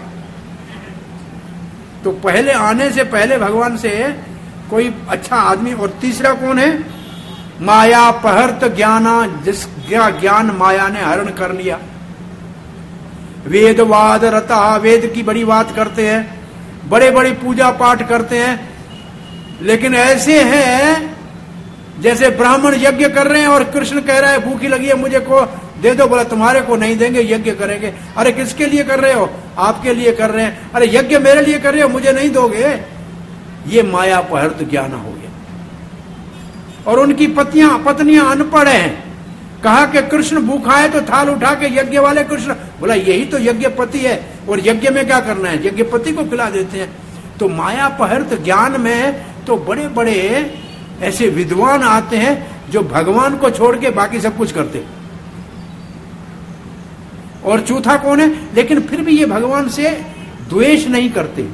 Speaker 1: तो पहले आने से पहले भगवान से कोई अच्छा आदमी। और तीसरा कौन है? माया पहर्त ज्ञाना, जिसका ज्ञान माया ने हरण कर लिया। वेदवाद रता, वेद की बड़ी बात करते हैं, बड़े बड़े पूजा पाठ करते हैं, लेकिन ऐसे हैं जैसे ब्राह्मण यज्ञ कर रहे हैं और कृष्ण कह रहा है भूखी लगी है मुझे को दे दो। बोला तुम्हारे को नहीं देंगे, यज्ञ करेंगे। अरे किसके लिए कर रहे हो? आपके लिए कर रहे हैं। अरे यज्ञ मेरे लिए कर रहे हो, मुझे नहीं दोगे? ये माया पहर्त ज्ञान हो गया। और उनकी पत्नियां पत्नियां अनपढ़ हैं। कहा कि कृष्ण भूखा है तो थाल उठा के यज्ञ वाले कृष्ण। बोला यही तो यज्ञपति है, और यज्ञ में क्या करना है? यज्ञपति को खिला देते हैं। तो माया पहर्त ज्ञान में तो बड़े बड़े ऐसे विद्वान आते हैं जो भगवान को छोड़ के बाकी सब कुछ करते। और चौथा कौन है? लेकिन फिर भी ये भगवान से द्वेष नहीं करते।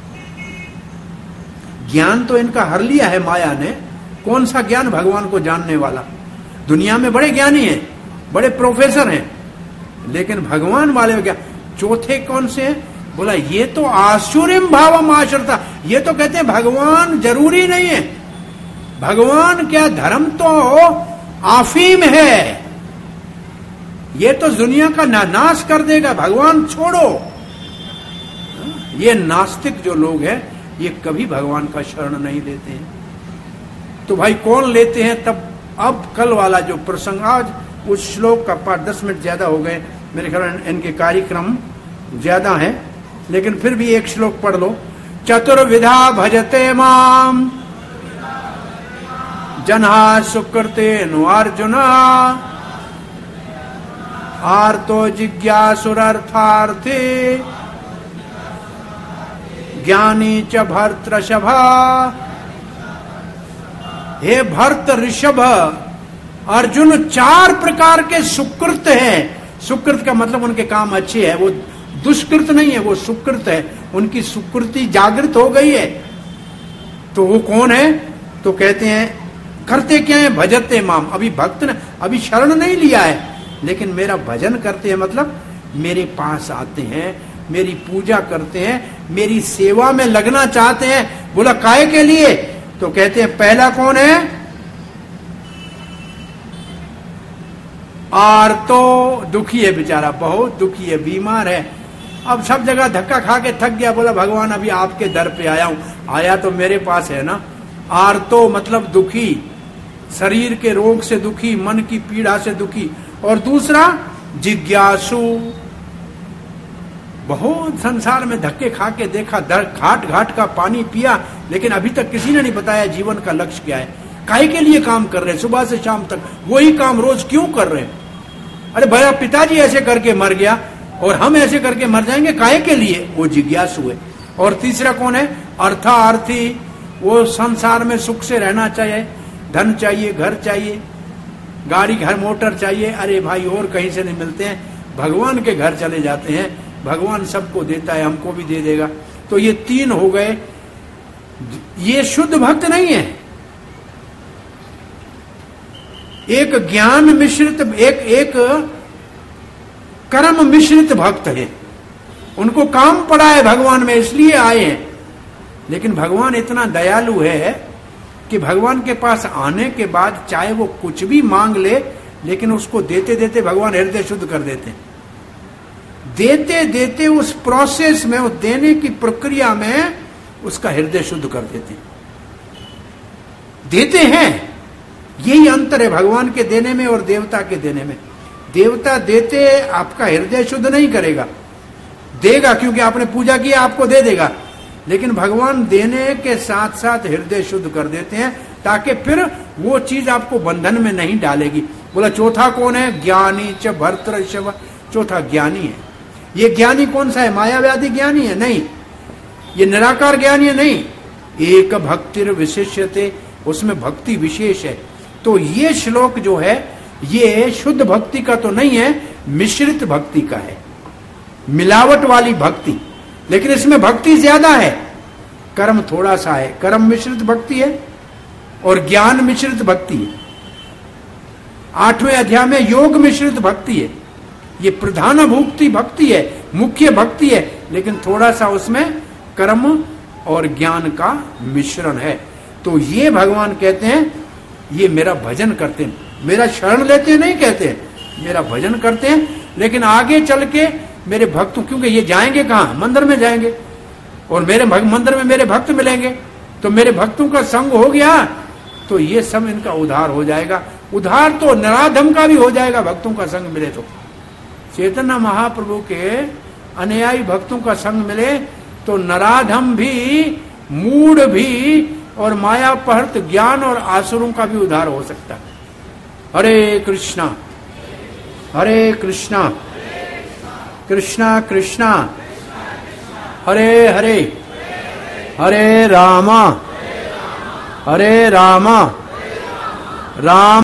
Speaker 1: ज्ञान तो इनका हर लिया है माया ने। कौन सा ज्ञान? भगवान को जानने वाला। दुनिया में बड़े ज्ञानी हैं, बड़े प्रोफेसर हैं, लेकिन भगवान वाले क्या? चौथे कौन से हैं? बोला ये तो आसुरिम भावम आश्रिता। ये तो कहते हैं भगवान जरूरी नहीं है। भगवान क्या? धर्म तो आफीम है, ये तो दुनिया का नाश कर देगा, भगवान छोड़ो। ये नास्तिक जो लोग हैं ये कभी भगवान का शरण नहीं लेते हैं। तो भाई कौन लेते हैं? तब अब कल वाला जो प्रसंग, आज उस श्लोक का पाठ दस मिनट ज्यादा हो गए मेरे ख्याल, इनके कार्यक्रम ज्यादा है, लेकिन फिर भी एक श्लोक पढ़ लो। चतुर्विधा भजते माम जना सुकृतेनु अर्जुन आर्तो जिज्ञासुरर्थार्थे ज्ञानी च भर्तृषभा। हे भर्त ऋषभ, अर्जुन चार प्रकार के सुकृत हैं। सुकृत का मतलब उनके काम अच्छे हैं, वो दुष्कृत नहीं है, वो सुकृत है, उनकी सुकृति जागृत हो गई है। तो वो कौन है? तो कहते हैं करते क्या है? भजते माम। अभी भक्त ने अभी शरण नहीं लिया है, लेकिन मेरा भजन करते हैं, मतलब मेरे पास आते हैं, मेरी पूजा करते हैं, मेरी सेवा में लगना चाहते हैं। बोला काहे के लिए? तो कहते हैं पहला कौन है? आर तो दुखी है बेचारा, बहुत दुखी है, बीमार है, अब सब जगह धक्का खा के थक गया। बोला भगवान अभी आपके दर पे आया हूं, आया तो मेरे पास है ना। आर तो मतलब दुखी, शरीर के रोग से दुखी, मन की पीड़ा से दुखी। और दूसरा जिज्ञासु, बहुत संसार में धक्के खा के देखा, घाट घाट का पानी पिया, लेकिन अभी तक किसी ने नहीं बताया जीवन का लक्ष्य क्या है, काहे के लिए काम कर रहे हैं, सुबह से शाम तक वही काम रोज क्यों कर रहे हैं। अरे भैया पिताजी ऐसे करके मर गया और हम ऐसे करके मर जाएंगे, काहे के लिए? वो जिज्ञासु है। और तीसरा कौन है? अर्थार्थी, वो संसार में सुख से रहना चाहिए, धन चाहिए, घर चाहिए, गाड़ी घर मोटर चाहिए। अरे भाई और कहीं से नहीं मिलते हैं, भगवान के घर चले जाते हैं, भगवान सबको देता है, हमको भी दे देगा। तो ये तीन हो गए, ये शुद्ध भक्त नहीं है। एक ज्ञान मिश्रित, एक एक कर्म मिश्रित भक्त है, उनको काम पड़ा है भगवान में इसलिए आए हैं। लेकिन भगवान इतना दयालु है कि भगवान के पास आने के बाद चाहे वो कुछ भी मांग ले, लेकिन उसको देते देते भगवान हृदय शुद्ध कर देते हैं। देते देते उस प्रोसेस में, उस देने की प्रक्रिया में उसका हृदय शुद्ध कर देते हैं। देते हैं, यही अंतर है भगवान के देने में और देवता के देने में। देवता देते आपका हृदय शुद्ध नहीं करेगा, देगा क्योंकि आपने पूजा की, आपको दे देगा, लेकिन भगवान देने के साथ साथ हृदय शुद्ध कर देते हैं, ताकि फिर वो चीज आपको बंधन में नहीं डालेगी। बोला चौथा कौन है? ज्ञानी च भर्तृषभ, चौथा ज्ञानी है। ये ज्ञानी कौन सा है? मायावादी ज्ञानी है? नहीं, ये निराकार ज्ञानी है? नहीं, एक भक्तिर विशिष्यते, उसमें भक्ति विशेष है। तो ये श्लोक जो है ये शुद्ध भक्ति का तो नहीं है, मिश्रित भक्ति का है, मिलावट वाली भक्ति, लेकिन इसमें भक्ति ज्यादा है, कर्म थोड़ा सा है। कर्म मिश्रित भक्ति है और ज्ञान मिश्रित भक्ति है। आठवें अध्याय में योग मिश्रित भक्ति है। ये प्रधान भक्ति भक्ति है, मुख्य भक्ति है, लेकिन थोड़ा सा उसमें कर्म और ज्ञान का मिश्रण है। तो ये भगवान कहते हैं ये मेरा भजन करते हैं, मेरा शरण लेते हैं नहीं कहते हैं, मेरा भजन करते हैं। लेकिन आगे चल के मेरे भक्त, क्योंकि ये जाएंगे कहाँ? मंदिर में जाएंगे, और मेरे मंदिर में मेरे भक्त मिलेंगे, तो मेरे भक्तों का संग हो गया तो ये सब इनका उद्धार हो जाएगा। उद्धार तो नराधम का भी हो जाएगा भक्तों का संग मिले तो। चैतन्य महाप्रभु के अनुयायी भक्तों का संग मिले तो नराधम भी, मूढ़ भी और मायापहृत ज्ञान और आसुरों का भी उद्धार हो सकता है। हरे कृष्णा हरे कृष्णा कृष्णा कृष्णा हरे हरे हरे रामा हरे रामा राम